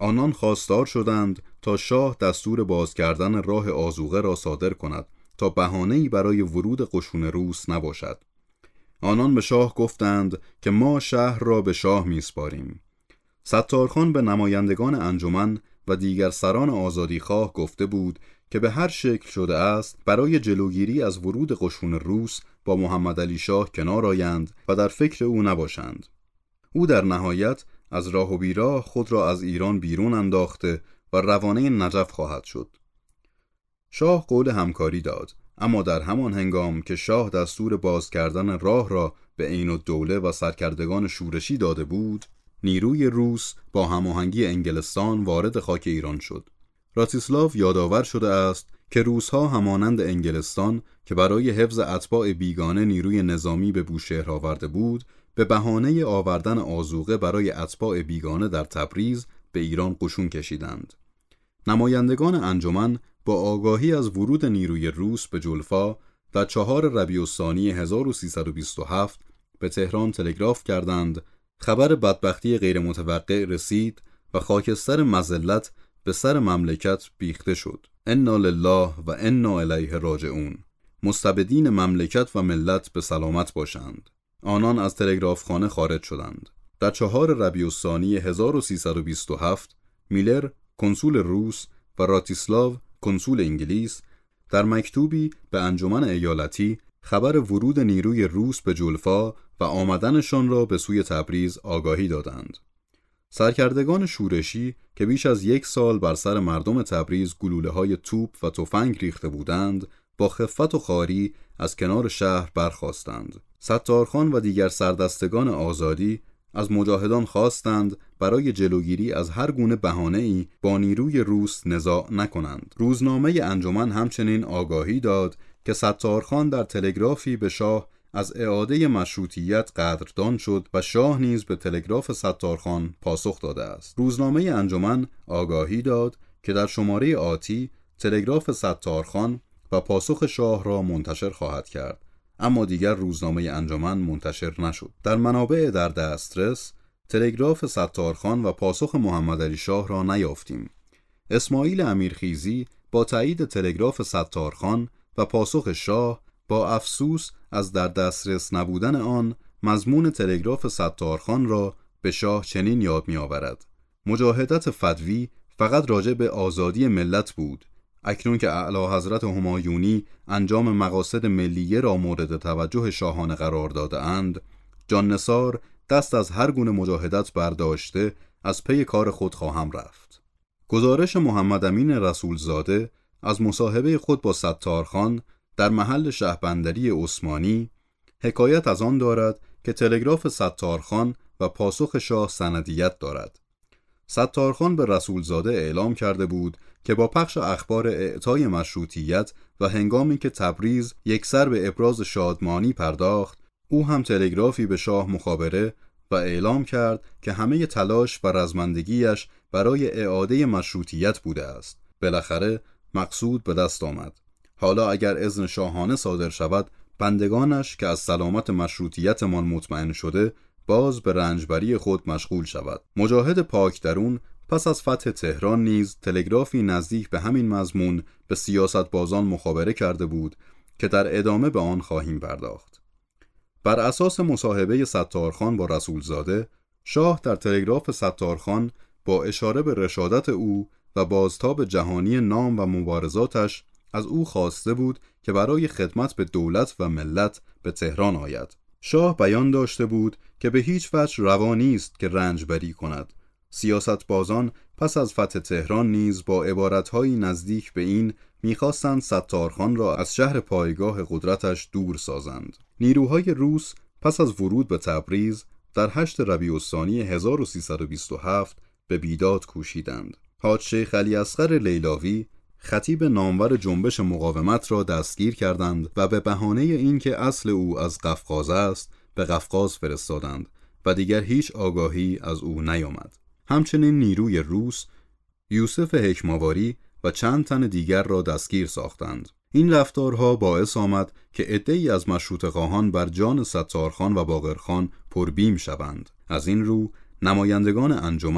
آنان خواستار شدند تا شاه دستور باز کردن راه آذوقه را صادر کند تا بهانه‌ای برای ورود قشون روس نباشد. آنان به شاه گفتند که ما شهر را به شاه میسپاریم. ستارخان به نمایندگان انجمن و دیگر سران آزادیخواه گفته بود که به هر شکل شده است برای جلوگیری از ورود قشون روس با محمد علی شاه کنار آیند و در فکر او نباشند. او در نهایت از راه و بیراه خود را از ایران بیرون انداخته و روانه نجف خواهد شد. شاه قول همکاری داد، اما در همان هنگام که شاه دستور باز کردن راه را به عین الدوله و سرکردگان شورشی داده بود، نیروی روس با هماهنگی انگلستان وارد خاک ایران شد. راتیسلاو یادآور شده است که روس‌ها همانند انگلستان که برای حفظ اتباع بیگانه نیروی نظامی به بوشهر آورده بود، به بهانه آوردن آذوقه برای اتباع بیگانه در تبریز به ایران قشون کشیدند. نمایندگان انجمن با آگاهی از ورود نیروی روس به جلفا در چهار ربیع الثانی هزار و سیصد و بیست و هفت به تهران تلگراف کردند خبر بدبختی غیر متوقع رسید و خاکستر مذلت به سر مملکت بیخته شد. انا لله و انا الیه راجعون. مستبدین مملکت و ملت به سلامت باشند. آنان از تلگراف خانه خارج شدند. در چهار ربیع الثانی هزار و سیصد و بیست و هفت میلر کنسول روس و راتیسلاو کنسول انگلیس در مکتوبی به انجمن ایالتی خبر ورود نیروی روس به جلفا و آمدنشان را به سوی تبریز آگاهی دادند. سرکردگان شورشی که بیش از یک سال بر سر مردم تبریز گلوله‌های توپ و تفنگ ریخته بودند، با خفت و خواری از کنار شهر برخاستند. ستارخان و دیگر سردستگان آزادی از مجاهدان خواستند برای جلوگیری از هر گونه بهانه‌ای با نیروی روس نزاع نکنند. روزنامه انجمن همچنین آگاهی داد که ستارخان در تلگرافی به شاه از اعاده مشروطیت قدردان شد و شاه نیز به تلگراف ستارخان پاسخ داده است. روزنامه انجمن آگاهی داد که در شماره آتی تلگراف ستارخان و پاسخ شاه را منتشر خواهد کرد، اما دیگر روزنامه انجمن منتشر نشد. در منابع در دسترس تلگراف ستارخان و پاسخ محمد علی شاه را نیافتیم. اسماعیل امیرخیزی با تایید تلگراف ستارخان و پاسخ شاه با افسوس از در دسترس نبودن آن مضمون تلگراف ستارخان را به شاه چنین یاد می آورد: مجاهدت فدوی فقط راجع به آزادی ملت بود. اکنون که اعلی حضرت همایونی انجام مقاصد ملیه را مورد توجه شاهانه قرار داده اند، جان نثار دست از هر گونه مجاهدت برداشته از پی کار خود خواهم رفت. گزارش محمد امین رسولزاده از مصاحبه خود با ستارخان در محل شهربندری عثمانی حکایت از آن دارد که تلگراف ستارخان و پاسخ شاه سندیت دارد. ستارخان به رسولزاده اعلام کرده بود که با پخش اخبار اعطای مشروطیت و هنگامی که تبریز یکسر به ابراز شادمانی پرداخت، او هم تلگرافی به شاه مخابره و اعلام کرد که همه تلاش و رزمندگیش برای اعاده مشروطیت بوده است. بالاخره مقصود به دست آمد. حالا اگر اذن شاهانه صادر شود، بندگانش که از سلامت مشروطیتمان مطمئن شده باز به رنجبری خود مشغول شود. مجاهد پاک درون پس از فتح تهران نیز تلگرافی نزدیک به همین مضمون به سیاستبازان مخابره کرده بود که در ادامه به آن خواهیم پرداخت. بر اساس مصاحبه ستارخان با رسولزاده، شاه در تلگراف ستارخان با اشاره به رشادت او و بازتاب جهانی نام و مبارزاتش از او خواسته بود که برای خدمت به دولت و ملت به تهران آید. شاه بیان داشته بود که به هیچ وجه روا نیست که رنجبری کند. سیاستبازان پس از فتح تهران نیز با عبارت‌هایی نزدیک به این می‌خواستند ستارخان را از شهر پایگاه قدرتش دور سازند. نیروهای روس پس از ورود به تبریز در هشت ربیع الثانی هزار و سیصد و بیست و هفت به بیداد کوشیدند. حاج شیخ علی اصغر لیلاوی خطیب نامور جنبش مقاومت را دستگیر کردند و به بهانه اینکه اصل او از قفقاز است به قفقاز فرستادند و دیگر هیچ آگاهی از او نیامد. همچنین نیروی روس یوسف حکماواری و چند تن دیگر را دستگیر ساختند. این رفتارها باعث آمد که عده‌ای از مشروطه‌خواهان بر جان ستارخان و باقرخان پربیم شوند. از این رو نمایندگان انجمن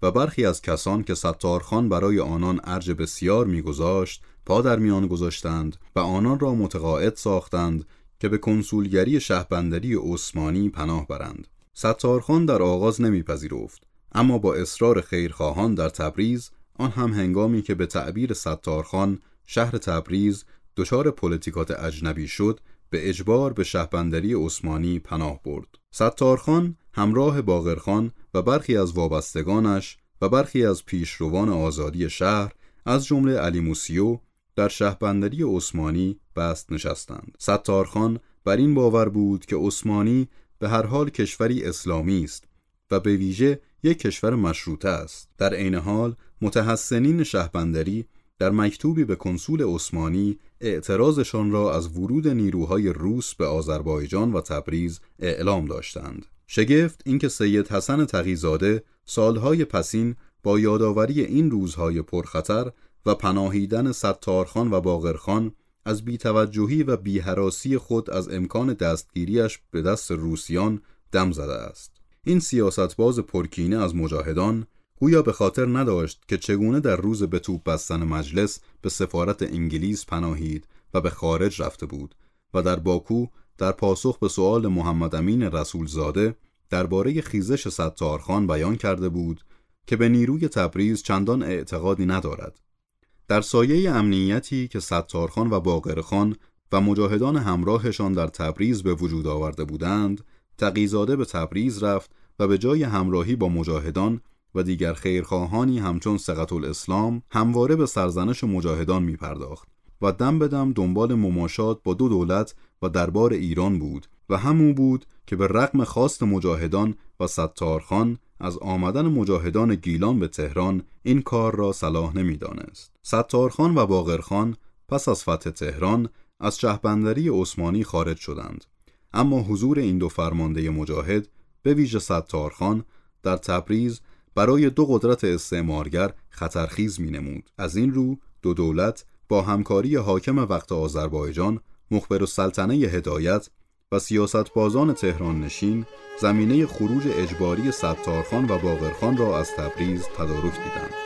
و برخی از کسان که ستارخان برای آنان ارج بسیار می‌گذاشت پا در میان گذاشتند و آنان را متقاعد ساختند که به کنسولگری شهربندری عثمانی پناه برند. ستارخان در آغاز نمیپذیرفت، اما با اصرار خیرخواهان در تبریز، آن هم هنگامی که به تعبیر ستارخان شهر تبریز دچار پلیتیکات اجنبی شد، به اجبار به شهربندری عثمانی پناه برد. ستارخان همراه باقرخان و برخی از وابستگانش و برخی از پیشروان آزادی شهر از جمله علی موسیو در شهربندری عثمانی بست نشستند. ستارخان بر این باور بود که عثمانی به هر حال کشوری اسلامی است و به ویژه یک کشور مشروطه است. در عین حال متحسنین شهربندری در مکتوبی به کنسول عثمانی اعتراضشان را از ورود نیروهای روس به آذربایجان و تبریز اعلام داشتند. شگفت اینکه سید حسن تقی‌زاده سالهای پسین با یادآوری این روزهای پرخطر و پناهیدن ستارخان و باقرخان از بی‌توجهی و بی‌هراسی خود از امکان دستگیریش به دست روسیان دم زده است. این سیاستباز پرکینه از مجاهدان گویا به خاطر نداشت که چگونه در روز به توپ بستن مجلس به سفارت انگلیس پناهید و به خارج رفته بود و در باکو در پاسخ به سؤال محمد امین رسولزاده درباره خیزش ستارخان بیان کرده بود که به نیروی تبریز چندان اعتقادی ندارد. در سایه امنیتی که ستارخان و باقرخان و مجاهدان همراهشان در تبریز به وجود آورده بودند، تقی‌زاده به تبریز رفت و به جای همراهی با مجاهدان و دیگر خیرخواهانی همچون ثقة الاسلام همواره به سرزنش مجاهدان می پرداخت و دم به دم دنبال مماشات با دو دولت و دربار ایران بود و همون بود که به رغم خواست مجاهدان و ستارخان از آمدن مجاهدان گیلان به تهران این کار را صلاح نمی دانست. ستارخان و باقرخان پس از فتح تهران از شهربندری عثمانی خارج شدند، اما حضور این دو فرمانده مجاهد به ویژه ستارخان در تبریز برای دو قدرت استعمارگر خطرخیز می نمود. از این رو دو دولت با همکاری حاکم وقت آذربایجان مخبرالسلطنه هدایت و سیاستبازان تهران نشین زمینه خروج اجباری ستارخان و باقرخان را از تبریز تدارک دیدند.